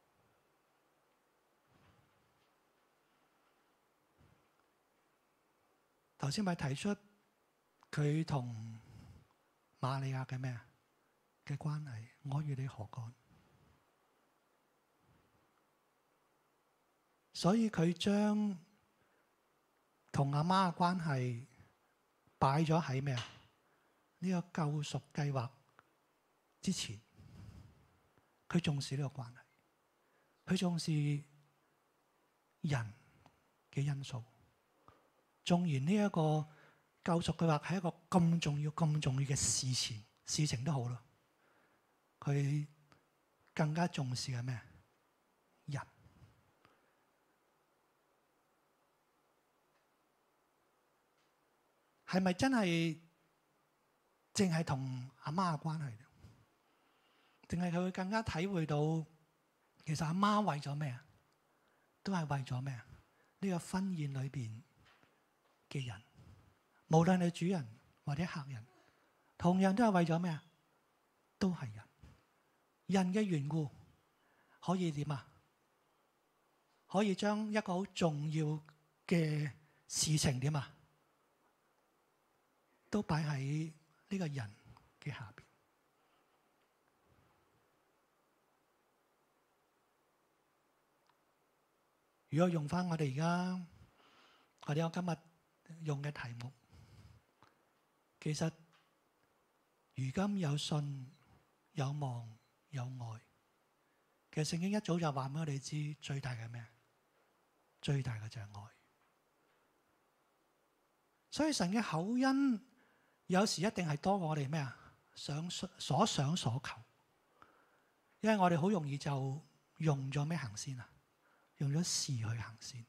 頭先咪提出佢同瑪利亞嘅咩啊嘅關係？我與你何干？ 所以佢將同阿媽嘅關係擺咗喺咩啊？呢個救贖計劃之前，佢重視呢個關係，佢重視人嘅因素。縱然呢一個救贖計劃係一個咁重要、咁重要嘅事情，事情都好咯，佢更加重視係咩？人。係咪真係淨係同阿媽嘅關係？定係佢會更加體會到，其實阿媽為咗咩啊？都係為咗咩啊？呢個婚宴裏邊嘅人，無論係主人或者客人，同樣都係為咗咩啊？都係人。人嘅緣故可以點啊？可以將一個好重要嘅事情點啊？都擺喺呢個人嘅下邊。如果用翻我哋而家或者我今日用嘅題目，其實如今有信、有望、有愛。其實聖經一早就話俾我哋知，最大嘅咩？最大嘅就係愛。所以神嘅厚恩，有時一定係多過我哋咩啊？想所想所求，因為我哋好容易就用咗咩行先啊？用咗事去行先，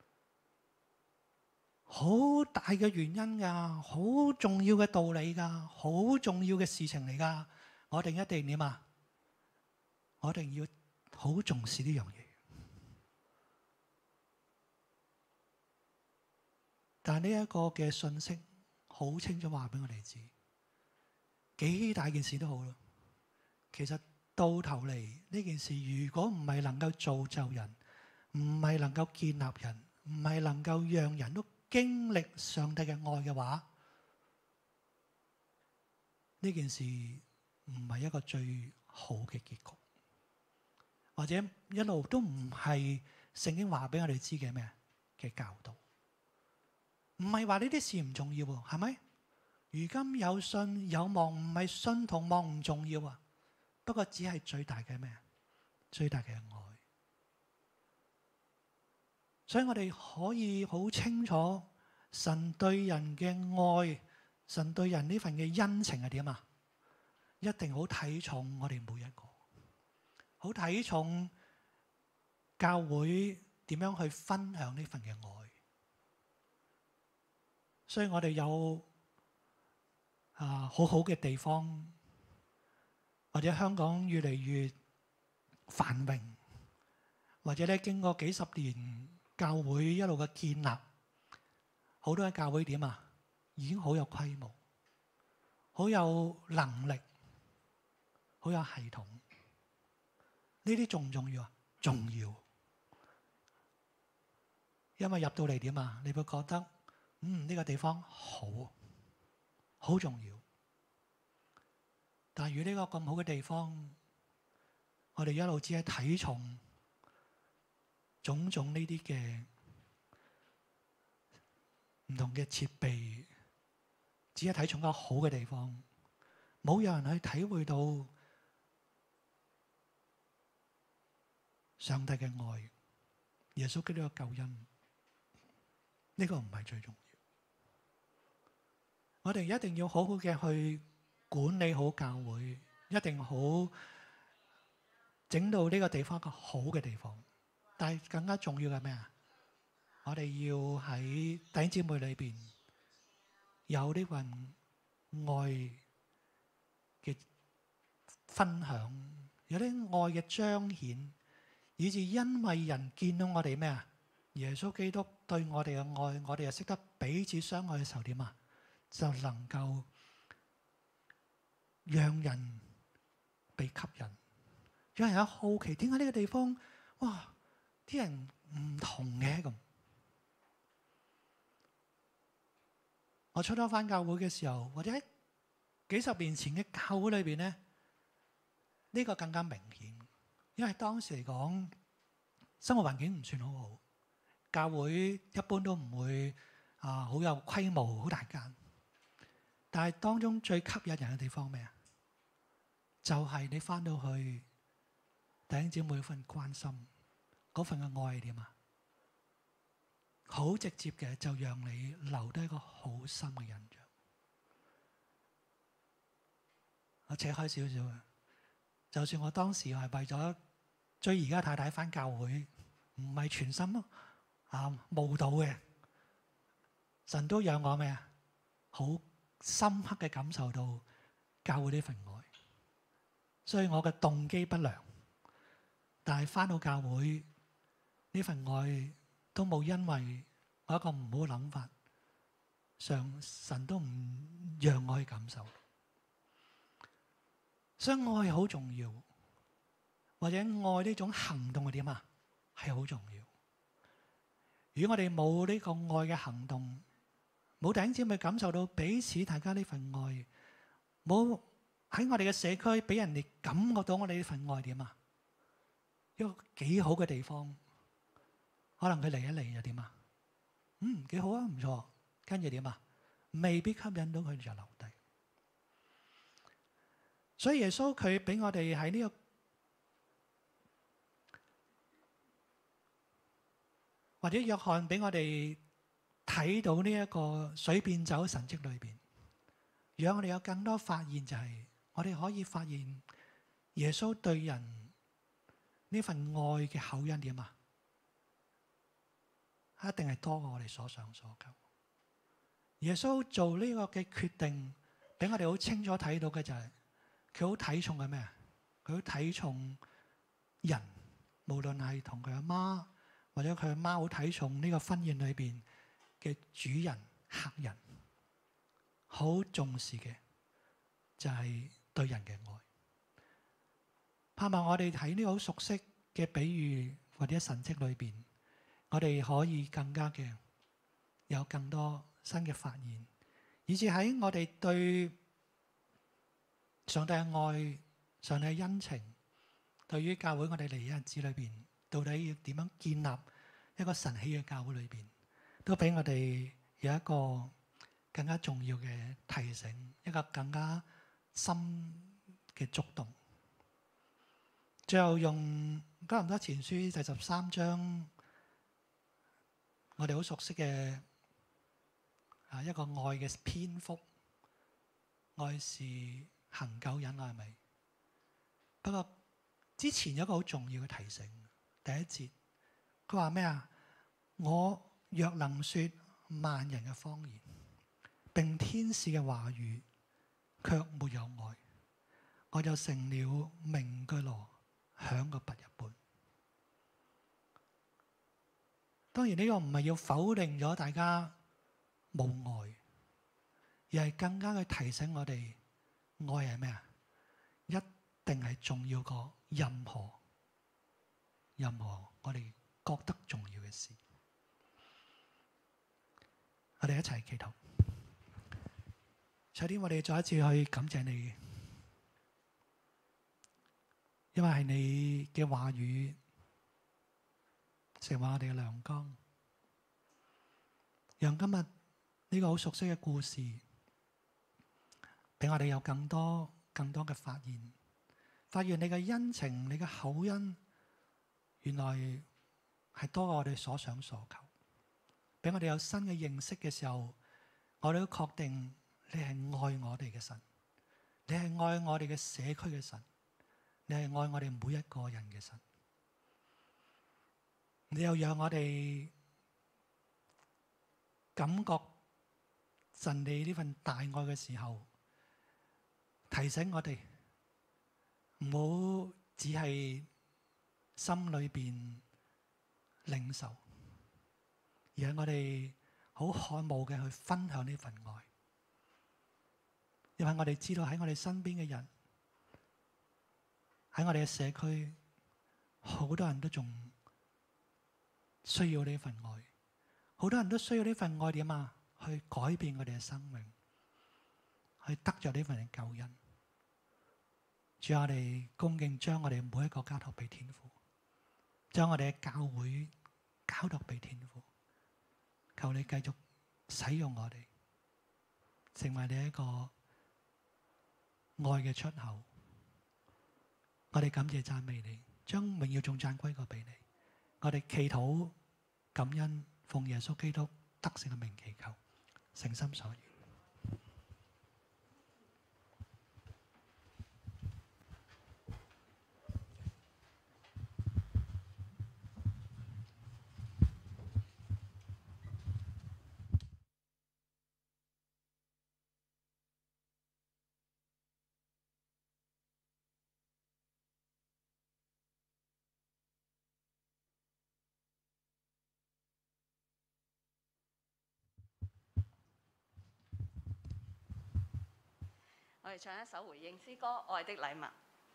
好大嘅原因㗎，好重要嘅道理㗎，好重要嘅事情嚟㗎。我哋一定點啊？我哋要好重視呢樣嘢。但係呢一個嘅信息好清楚話俾我哋知，幾大件事都好啦。其實到頭嚟呢件事，如果唔係能夠造就人，唔係能夠建立人，唔係能夠讓人都經歷上帝嘅愛嘅話，呢件事唔係一個最好嘅結局，或者一路都唔係聖經話俾我哋知嘅咩嘅教導。唔係話呢啲事唔重要喎，係咪？如今有信有望，唔係信同望唔重要啊，不過只係最大嘅咩？最大嘅愛。所以我哋可以好清楚神對人嘅愛，神對人呢份嘅恩情係點啊？一定好睇重我哋每一個，好睇重教會點樣去分享呢份嘅愛。所以我哋有啊好好嘅地方，或者香港越嚟越繁榮，或者咧經過幾十年教會一路嘅建立，好多嘅教會點啊？已經好有規模，好有能力，好有系統。呢啲重唔重要啊？重要。因為入到嚟點啊？你會覺得嗯呢個地方好，好重要。但係如果呢個咁好嘅地方，我哋一路只係睇重種種呢啲嘅唔同嘅設備，只係睇重一個好嘅地方，冇有人去體會到上帝嘅愛，耶穌基督嘅救恩，呢個唔係最重要。我哋一定要好好嘅去管理好教會，一定好整到呢個地方一個好嘅地方。但係更加重要嘅咩啊？我哋要喺弟兄姊妹裏邊有呢份愛嘅分享，有啲愛嘅彰顯，以至因為人見到我哋咩啊？耶穌基督對我哋嘅愛，我哋又識得彼此相愛嘅時候點啊？就能夠讓人被吸引，讓人有好奇，點解呢個地方哇啲人唔同嘅咁？我初初返教會嘅時候，或者喺幾十年前嘅教會裏邊咧，呢個更加明顯，因為當時嚟講生活環境唔算好好， 教會一般都唔會啊好有規模、好大間。但係當中最吸引人嘅地方咩啊？就係你翻到去弟兄姊妹嗰份關心，嗰份嘅愛係點啊？好直接嘅，就讓你留低一個好深嘅印象。我扯開少少啊，就算我當時係為咗追而家太太翻教會，唔係全心咯啊慕道嘅，神都讓我咩啊？好深刻嘅感受到教會呢份愛，所以我嘅動機不良，但係翻到教會呢份愛都冇因為我一個唔好嘅諗法，上神都唔讓我去感受。所以愛好重要，或者愛呢種行動係點啊？係好重要。如果我哋冇呢個愛嘅行動，冇弟兄姊妹感受到彼此大家呢份愛，冇喺我哋嘅社區俾人哋感覺到我哋呢份愛點啊？一個幾好嘅地方，可能佢嚟一嚟就點啊？嗯，幾好啊，唔錯。跟住點啊？未必吸引到佢哋就留低。所以耶穌佢俾我哋喺呢個或者約翰俾我哋睇到呢一個水變酒神蹟裏邊，讓我哋有更多發現，就係我哋可以發現耶穌對人呢份愛嘅厚恩點啊？一定係多過我哋所想所求。耶穌做呢個嘅決定，俾我哋好清楚睇到嘅就係佢好睇重嘅咩啊？佢好睇重人，無論係同佢阿媽或者佢阿媽好睇重呢個婚宴裏邊嘅主人、客人，好重視嘅就係對人嘅愛。盼望我哋喺呢個好熟悉嘅比喻或者神蹟裏邊，我哋可以更加嘅有更多新嘅發現，以至喺我哋對上帝嘅愛、上帝嘅恩情，對於教會我哋嚟嘅日子裏邊，到底要點樣建立一個神喜嘅教會裏邊，都俾我哋有一個更加重要嘅提醒，一個更加深嘅觸動。最後用哥林多前書第十三章，我哋好熟悉嘅啊一個愛嘅篇幅，愛是恒久忍耐，係咪？不過之前有一個好重要嘅提醒，第一節佢話咩啊？我若能說萬人嘅方言，並天使嘅話語，卻沒有愛，我就成了鳴巨鑼響個鈸一般。當然呢個唔係要否定咗大家冇愛，而係更加去提醒我哋，愛係咩啊？一定係重要過任何任何我哋覺得重要嘅事。我哋一齊祈禱。首先我哋再一次去感謝你，因為係你嘅話語成為我哋嘅亮光，讓今日呢個好熟悉嘅故事俾我哋有更多更多嘅發現，發現你嘅恩情、你嘅厚恩原來係多過我哋所想所求，俾我哋有新嘅認識嘅時候，我哋都確定你係愛我哋嘅神，你係愛我哋嘅社區嘅神，你係愛我哋每一個人嘅神。你又讓我哋感覺神你呢份大愛嘅時候，提醒我哋唔好只係心裏邊領受，而係我哋好渴慕嘅去分享呢份愛。因為我哋知道喺我哋身邊嘅人，喺我哋嘅社區，好多人都仲需要呢份愛，好多人都需要呢份愛點啊？去改變我哋嘅生命，去得着呢份嘅救恩。主，我哋恭敬將我哋每一個交託俾天父，將我哋嘅教會交交託俾天父，求你繼續使用我哋，成為你一個愛嘅出口。我哋感謝讚美你，將榮耀頌讚歸過俾你。我哋祈禱感恩，奉耶穌基督得勝嘅名祈求，誠心所願。 我哋唱一首回應詩歌《愛的禮物》。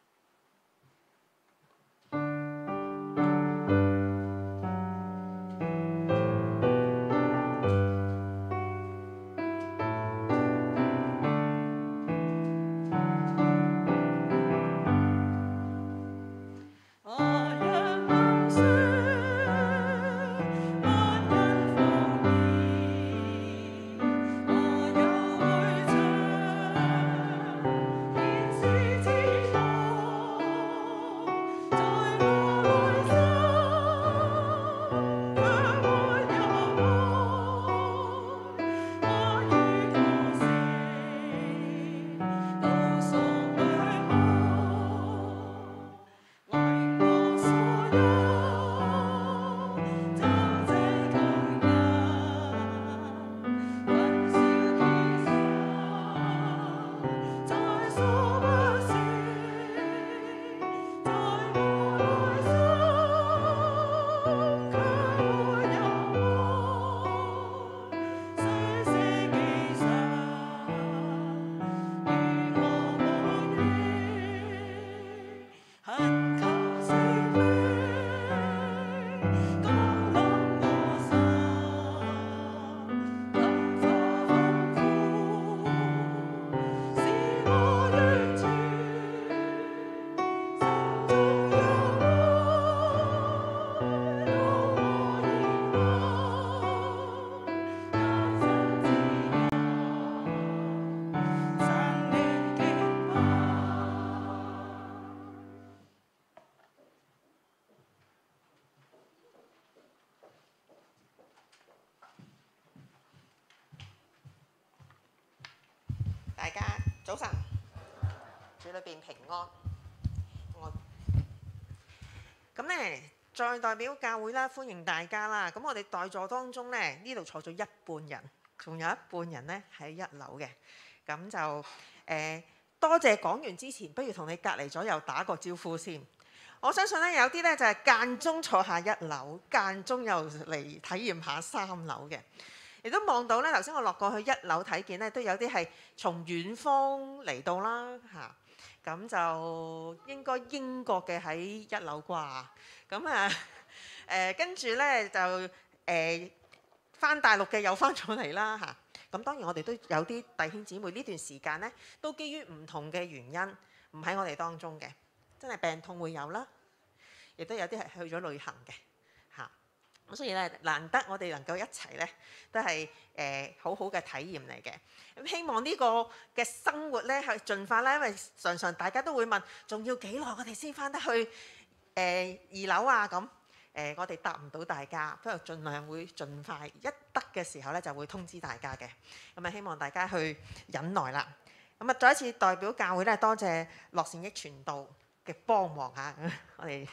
大家早晨，主裏邊平安。我咁咧，再代表教會啦，歡迎大家啦。咁我哋代座當中咧，呢度坐咗一半人，仲有一半人咧喺一樓嘅。咁就誒、呃，多謝講完之前，不如同你隔離左右打個招呼先。我相信咧，有啲咧就係、是、間中坐下一樓，間中又嚟體驗下三樓嘅。亦都望到咧，頭先我落過去一樓睇見咧，都有啲係從遠方嚟到啦嚇，咁、啊、就應該英國嘅喺一樓啩，咁啊誒跟住咧就誒翻、呃、大陸嘅又翻咗嚟啦嚇，咁、啊、當然我哋都有啲弟兄姊妹呢段時間咧，都基於唔同嘅原因唔喺我哋當中嘅，真係病痛會有啦，亦都有啲係去咗旅行嘅。咁所以咧，難得我哋能夠一齊咧，都係誒、呃、好好嘅體驗嚟嘅。咁希望呢個嘅生活咧係盡快啦，因為常常大家都會問，仲要幾耐我哋先翻得去誒、呃、二樓啊？咁誒、呃、我哋答唔到大家，不過盡量會盡快，一得嘅時候咧就會通知大家嘅。咁啊，希望大家去忍耐啦。咁啊，再一次代表教會咧，多謝樂善益傳道嘅幫忙嚇，我哋。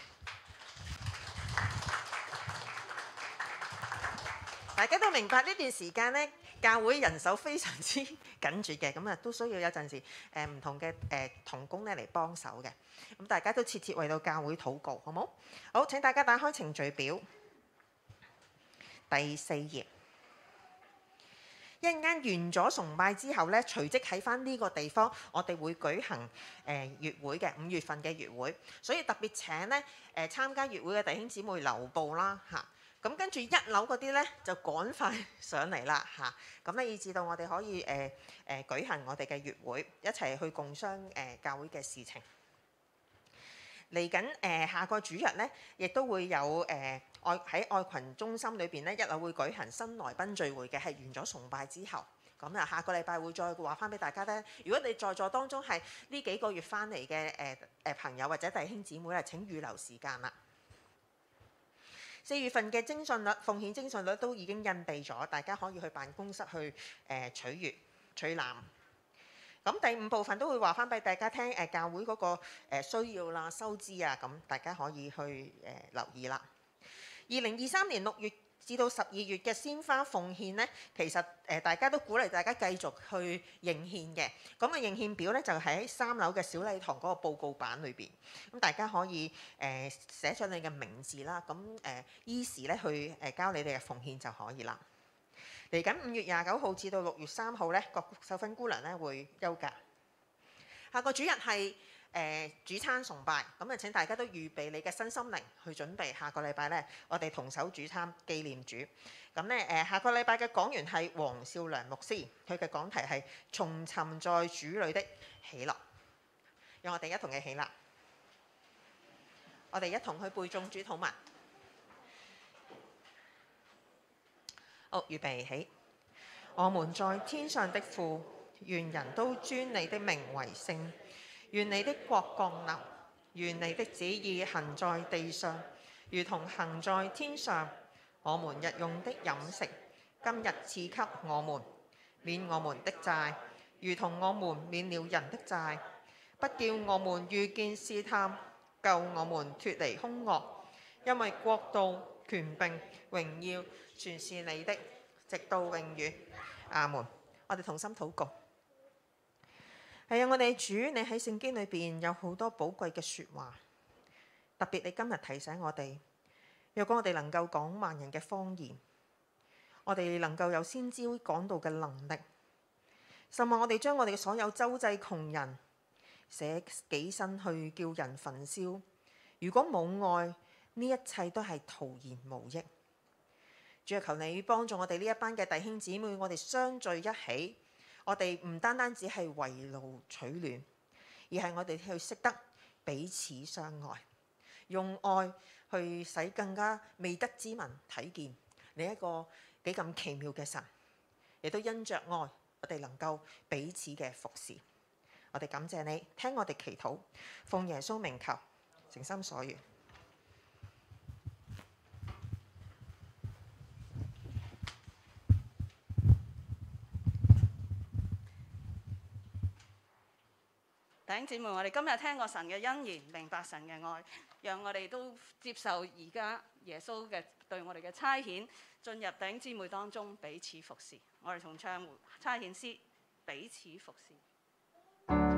大家都明白呢段時間咧，教會人手非常之緊絀嘅，咁啊都需要有陣時誒唔同嘅誒同工咧嚟幫手嘅。咁大家都切切為到教會禱告，好冇？好，請大家打開程序表第四頁。一陣間完咗崇拜之後咧，隨即喺翻呢個地方，我哋會舉行誒月會嘅五月份嘅月會，所以特別請咧誒參加月會嘅弟兄姊妹留步啦嚇。咁跟住一樓嗰啲咧就趕快上嚟啦嚇，咁咧以至到我哋可以誒誒、呃呃、舉行我哋嘅月會，一齊去共商誒、呃、教會嘅事情。嚟緊誒下個主日咧，亦都會有誒、呃、 愛喺愛群中心裏邊咧，一樓會舉行新來賓聚會嘅，係完咗崇拜之後。咁啊，下個禮拜會再話翻俾大家咧。如果你在座當中係呢幾個月翻嚟嘅誒誒朋友或者弟兄姊妹咧，請預留時間啦。四月份嘅徵信率、奉獻徵信率都已經印備咗，大家可以去辦公室去誒、呃、取閱取覽。咁第五部分都會話翻俾大家聽，誒、呃、教會嗰、那個、呃、需要啦、收支啊，咁大家可以去誒、呃、留意啦。二零二三年六月至到十二月嘅鮮花奉獻呢，其實誒、呃、大家都鼓勵大家繼續去認獻嘅。咁嘅認獻表呢，就喺三樓嘅小禮堂嗰個報告板裏邊。咁大家可以誒、呃、寫上你嘅名字啦。咁誒依時咧去誒、呃、交你哋嘅奉獻就可以啦。嚟緊五月廿九號至到六月三號咧，各受訓姑娘咧會休假。下個主日係誒、呃、主餐崇拜，咁啊請大家都預備你嘅新心靈去準備下個禮拜咧，我哋同守主餐紀念主。咁咧誒下個禮拜嘅講員係黃少良牧師，佢嘅講題係重尋在主裏的喜樂。讓我哋一同嘅喜樂，我哋一同去背誦主禱文。好，預備起。我們在天上的父，願人都尊你的名為聖。願你的國降臨，願你的旨意行在地上，如同行在天上。我們日用的飲食，今日賜給我們，免我們的債，如同我們免了人的債。不叫我們遇見試探，救我們脱離兇惡。因為國度、權柄、榮耀，全是你的，直到永遠。阿門。我哋同心禱告。係啊，我哋主，你喺聖經裏邊有好多寶貴嘅説話，特別你今日提醒我哋，若果我哋能夠講萬人嘅方言，我哋能夠有先知講道嘅能力，甚至我哋將我哋嘅所有周濟窮人，捨己身去叫人焚燒。如果冇愛，呢一切都係徒然無益。主啊，求你幫助我哋呢一班嘅弟兄姊妹，我哋相聚一起，我哋唔單單只係圍爐取暖，而係我哋去識得彼此相愛，用愛去使更加未得之民睇見你一個幾咁奇妙嘅神，亦都因着愛，我哋能夠彼此嘅服侍。我哋感謝你，聽我哋祈禱，奉耶穌名求，誠心所願。 弟兄姊妹，我哋今日聽過神嘅恩言，明白神嘅愛，讓我哋都接受而家耶穌嘅對我哋嘅差遣，進入弟兄姊妹當中彼此服侍。我哋同唱差遣詩，彼此服侍。